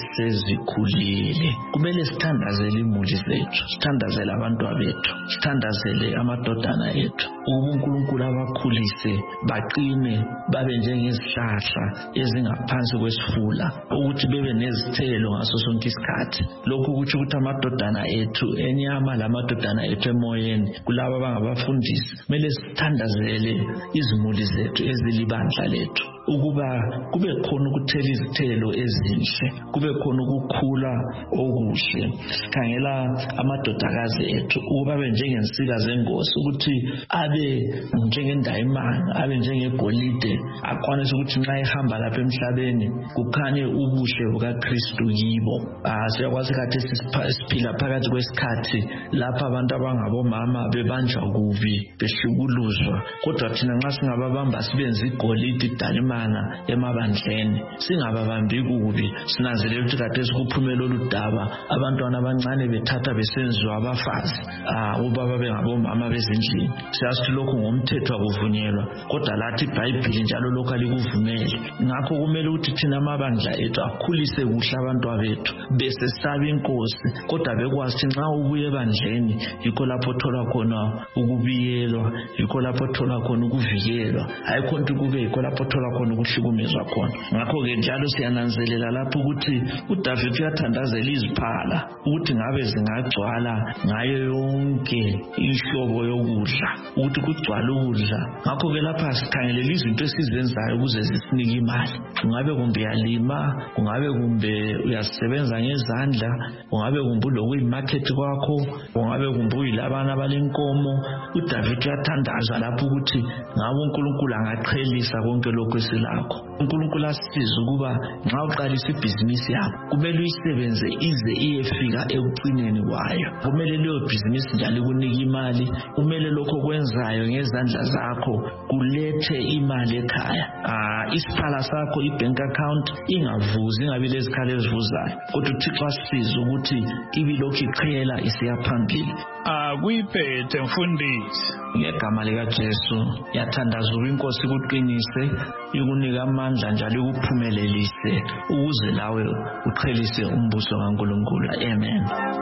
esisezikhulile. Kumele sithandazele imuli zethu, sithandazele abantwana bethu, sithandazele amadodana ethu, ukuba uNkulunkulu abakhulise baqine babe njengezihlahla ezingaphansi kwesifula, ukuthi bebe nezithelo ngaso sonke isikhathi. Lokhu kutsho ukuthi amadodana ethu enyama lamadodana ethu emoyeni kulabo abangabafundisi kumele sithandazele izimuli zethu ezilibandla lethu, ukuba kube khona ukuthela izithelo ezinhle, kube khona ukukhula okuhle. Sikhangela amadodakazi ethu ukuba abe njengensika zengosi, ukuthi abe njengendayimani, abe njengegolide, akwanise ukuthi nxa ehamba lapha emhlabeni kukhanye ubuhle bukaKristu kibo. Siyakwazi kathi siphila phakathi kwesikhathi lapha abantu abangabomama bebanjwa kubi, behlukuluzwa, kodwa thina nxa singababamba sibenze igolide idayimana emabandleni, singababambi kubi, sinanzelela ukuthi khathesi kuphumela oludaba abantwana abancane bethatha besenziwa abafazi, ubaba bengabomama bezindlini. Siyazi lokhu ngomthetho akuvunyelwa, kodwa lathi iBhayibhili njalo lokhu alikuvumeli. Ngakho kumele ukuthi thina amabandla ethu akhulise kuhle abantwana bethu, besesaba inkosi, kodwa bekwazi ukuthi nxa ubuye ebandleni yikho lapho thola khona ukubiyelwa, yikho lapho thola khona ukuvikelwa, ayikho nto kube yikho lapho thola khona ukuhlukumezwa khona. Ngakho-ke njalo siyananzelela lapho ukuthi uDavid uyathandazela iziphala ukuthi ngabe zingagcwala ngayo yonke inhlobo yokudla, ukuthi kugcwala ukudla. Ngakho-ke lapha sikhangelela izinto esizenzayo ukuze zisinike imali. Kungabe kumbe uyalima, kungabe kumbe uyasebenza ngezandla, kungabe kumbe ulokuyimarket kwakho, kungabe kumbe uyilabana abalenkomo. uDavid uyathandaza lapho ukuthi ngabe uNkulunkulu angaqhelisa konke lokho esilakho. uNkulunkulu asisize ukuba nxa uqalisa ibhizinisi yakho kumele uyisebenze ize iyefika ekucineni kwayo. Kumele leyo bhizinisi njalo ikunika imali, kumele lokho kwenzayo ngezandla zakho kulethe imali ekhaya. Isiphala sakho, ibank account ingavuzi, ingabi lezikhala ezivuzayo, kodwa uThixo asisize ukuthi ibilokhu iqhela isiya phambili. Kuyiphethe mfundisi. Ngegama likaJesu yathandaza inkosi kuqinise, ikunika amandla njalo ikuphumelelise ukuze lawe uqhelise umbuso kaNkulunkulu. Amen.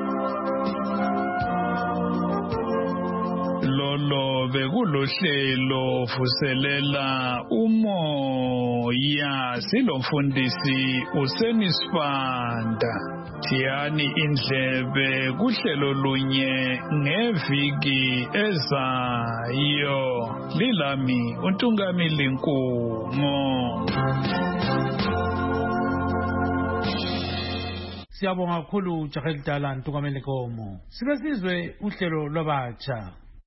Lolo bekulohlelo vuselela umoya, silomfundisi uSenisibanda. Thiyani indlebe kuhlelo lunye ngeviki ezayo. Lilami uNtungamili Nkumo. Siyabonga kakhulu Jahel Ntungamili Nkomo. Sike sizwe uhlelo lwabatsha.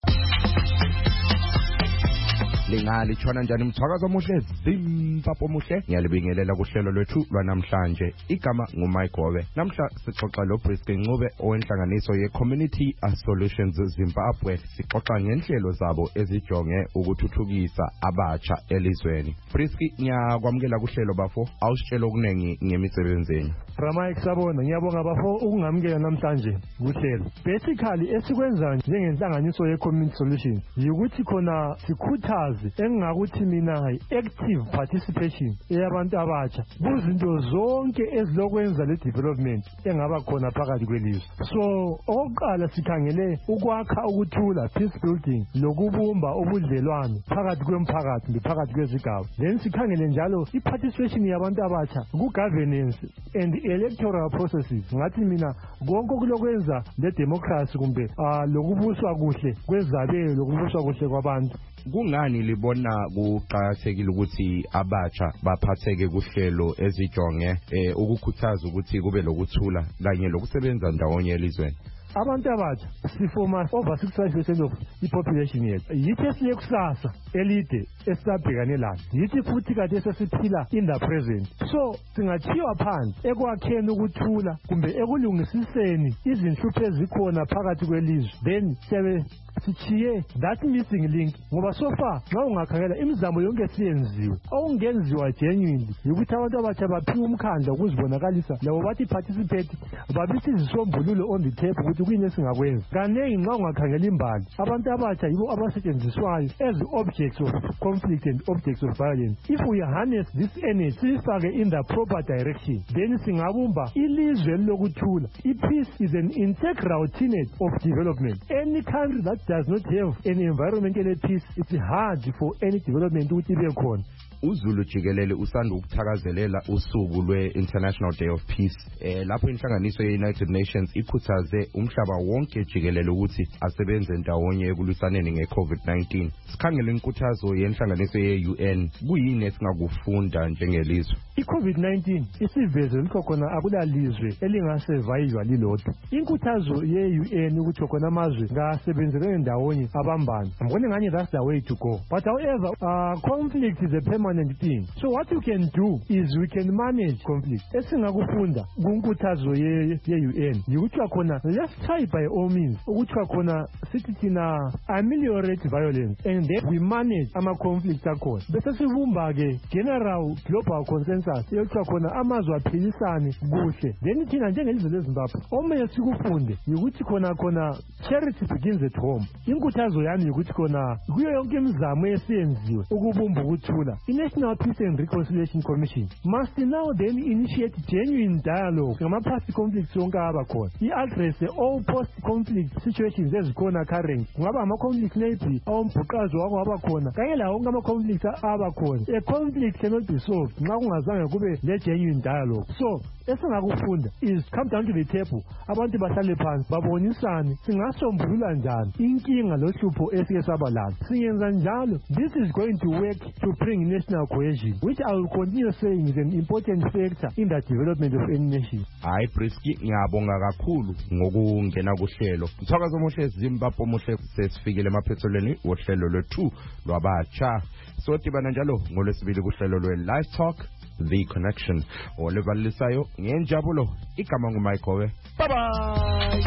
Lingalitshona njani mthwakazo omuhle Zimbabwe omuhle, ngiyalibingelela kuhlelo lwethu lwanamhlanje. Igama nguMike Gobe. Namhla sixoxa loBrisky Ncube owenhlanganiso ye-Community Solutions Zimbabwe. Sixoxa ngenhlelo zabo ezijonge ukuthuthukisa abatsha elizweni. Brisky, ngiyakwamukela kuhlelo bafo, awusitshela okunengi ngemisebenzi yenu. Ramike Sabona ngiyabonga bafo ukungamukela namhlanje kuhlelo. Basically esikwenza njengenhlanganiso ye-community solutions yikuthi khona sikhuthaze engingakuthi mina active participation eyabantu abatsha kuzinto zonke ezilokwenza le development engaba khona phakathi kwelizwe. So okokuqala sikhangele ukwakha ukuthula, peace building, lokubumba ubudlelwano phakathi kwemphakathi phakathi kwezigaba. Then sikhangele njalo i-participation yabantu abatsha ku-governance and electoral processes. Ngathi mina konke okulokwenza le democracy kumbe lokubuswa kuhle kwezabelo lokubuswa kuhle kwabantu. Kungani libona kuqakathekile ukuthi abatsha baphatheke kuhlelo ezijonge ukukhuthaza ukuthi kube lokuthula kanye lokusebenza ndawonye elizweni? Abantu abatsha sifoma over 65% of population yethu. Yithi esilekusasa elide esabhekane layo. Yithi futhi kade sesiphila in the present. So singathiwa phansi ekwakheni ukuthula kumbe ekulungisiseni izinhlupho ezikhona phakathi kwelizwe. Then sichiye that missing link ngoba so far nxa ungakhangela imizamo yonke siyenziwe okungenziwa genuinely ukuthi abantu abatsha baphiwe umkhandla ukuzibonakalisa labo bathi participate babithi izisombululo on the table ukuthi kuyini esingakwenza. Kanengi nxa ungakhangela imbali abantu abatsha yibo abasetshenziswayo as objects of conflict and objects of violence. If we harness this energy sifake in the proper direction, then singabumba ilizwe elokuthula. Peace is an integral tenet of development. Any country that does not have an environmental peace, it's hard for any development ukuthi ibe khona. uZulu jikelele usanda ukuthakazelela usuku lwe-International Day of Peace. Lapho inhlanganiso ye-United Nations ikhuthaze umhlaba wonke jikelele ukuthi asebenze ndawonye ekulwisaneni nge-COVID-19. Sikhangele inkuthazo yenhlanganiso ye-UN, kuyini esingakufunda njengelizwe? I-COVID-19 isiveze ukuthi khona akulalizwe elingasevayizwa lilodwa. Inkuthazo ye-UN ukuthi khona amazwe ngasebenzelene ndawonye abambane. I'm going ngani that's the way to go. But however, conflict is a permanent thing. So what you can do is we can manage conflict. Esingakufunda kunkuthazo ye-UN yikuthi khona let's try by all means ukuthi khona sithi thina ameliorate violence and then we manage ama-conflicts akhona. Bese sivumba ke general global consensus yokuthi khona amazwe aphilisane kuhle. Then thina njengelizwe leZimbabwe omunye sikufunde yikuthi khona charity begins at home. Inkuthazo yami yikuthi khona kuyo yonke imizamo esiyenziwe ukubumba ukuthula, i-National Peace and Reconciliation Commission must now then initiate genuine dialogue ngama-past conflicts yonke abakhona, i-address all post-conflict situations ezikhona current. Kungaba ama-conflict maybe awombhuqazo wako abakhona kanye lawo wonke ama-conflicts abakhona. A conflict cannot be solved nxa kungazange kube le-genuine dialogue. So esingakufunda is come down to the table, abantu bahlale phansi babonisane singasombulula njani inkinga lohlupho esike saba lalo. Siyenza njalo, this is going to work to bring national cohesion, which I will continue saying is an important factor in the development of any nation. Hayi Brisky, ngiyabonga kakhulu ngokungena kuhlelo. Mthakazo omuhle Zimbabwe omuhle sesifikile emaphethelweni wohlelo lwethu lwabatsha. Sodibana njalo ngolwesibili kuhlelo lwe-Live Talk The Connection olebalisayo ngenjabulo. Igama nguMichael. Bye bye.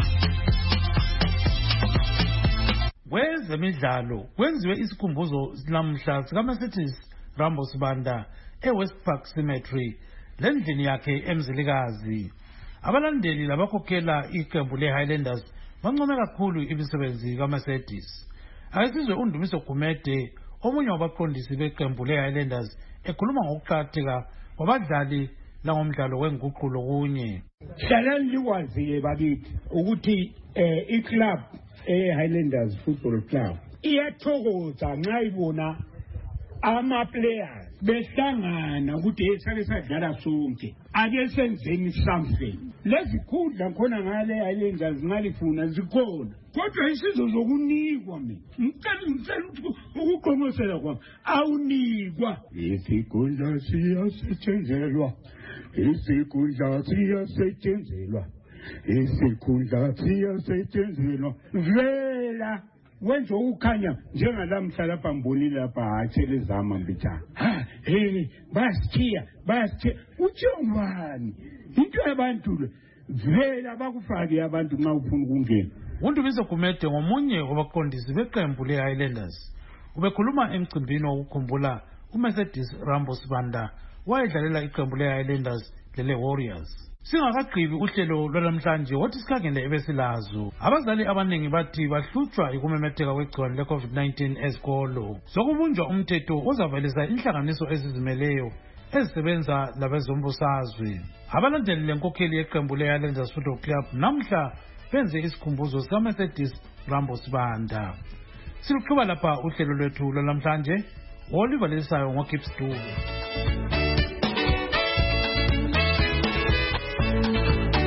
Kwezemidlalo kwenziwe isikhumbuzo namhla sikaMarcellus Rambo Sibanda eWest Park Cemetery lendlini yakhe eMzilikazi. Abalandeli labakhokhela iqembu leHighlanders bancome kakhulu imisebenzi kaMarcellus. Akasizwe uNdumiso Gumede omunye wabaqondisi beqembu leHighlanders ekhuluma ngokuqakatheka kwabadlali langomdlalo wenguqulo kunye. Hlalani likwazi bakithi ukuthi iclub Highlanders Football Club iyathokoza nxa ibona ama-players behlangana ukuthi sake sadlala sonke ake senzeni something. Lezikhundla khona ngale Highlanders ngalifuna zikhona kodwa isizo zokunikwa mina ngicela ukuqomosela kwami awunikwa. Isikhundla siyasetshenzelwa, isikhundla siyasetshenzelwa, isikhundla siyasetshenzelwa. Vela wenza ukukhanya njengalamhla lapha mbonile lapha hathele zama mbithana. Basithiya utshongwani into yabantu le vela bakufake abantu nxa ufuna ukungena. uNdumiso Gumede ngomunye wabaqondisi beqembu leHighlanders ubekhuluma emcimbini wokukhumbula uMarcellus Rambo Sibanda wayedlalela iqembu leHighlanders lele Warriors. Singakagqibi uhlelo lwalamhlanje wathi sikhangele ebesilazo. Abazali abaningi bathi bahlutshwa ukumemetheka kwegciwane le-COVID-19 ezikolo. Sokubunjwa umthetho ozavalisa inhlanganiso ezizimeleyo ezisebenza labezombusazwe. Abalandeli lenkokheli yeqembu le-Highlanders Football Club namhla benze isikhumbuzo sika-Mercedes Rambo Sibanda. Siluqhuba lapha uhlelo lwethu lwalamhlanje. Oliver Lesayo ngoKipstulo.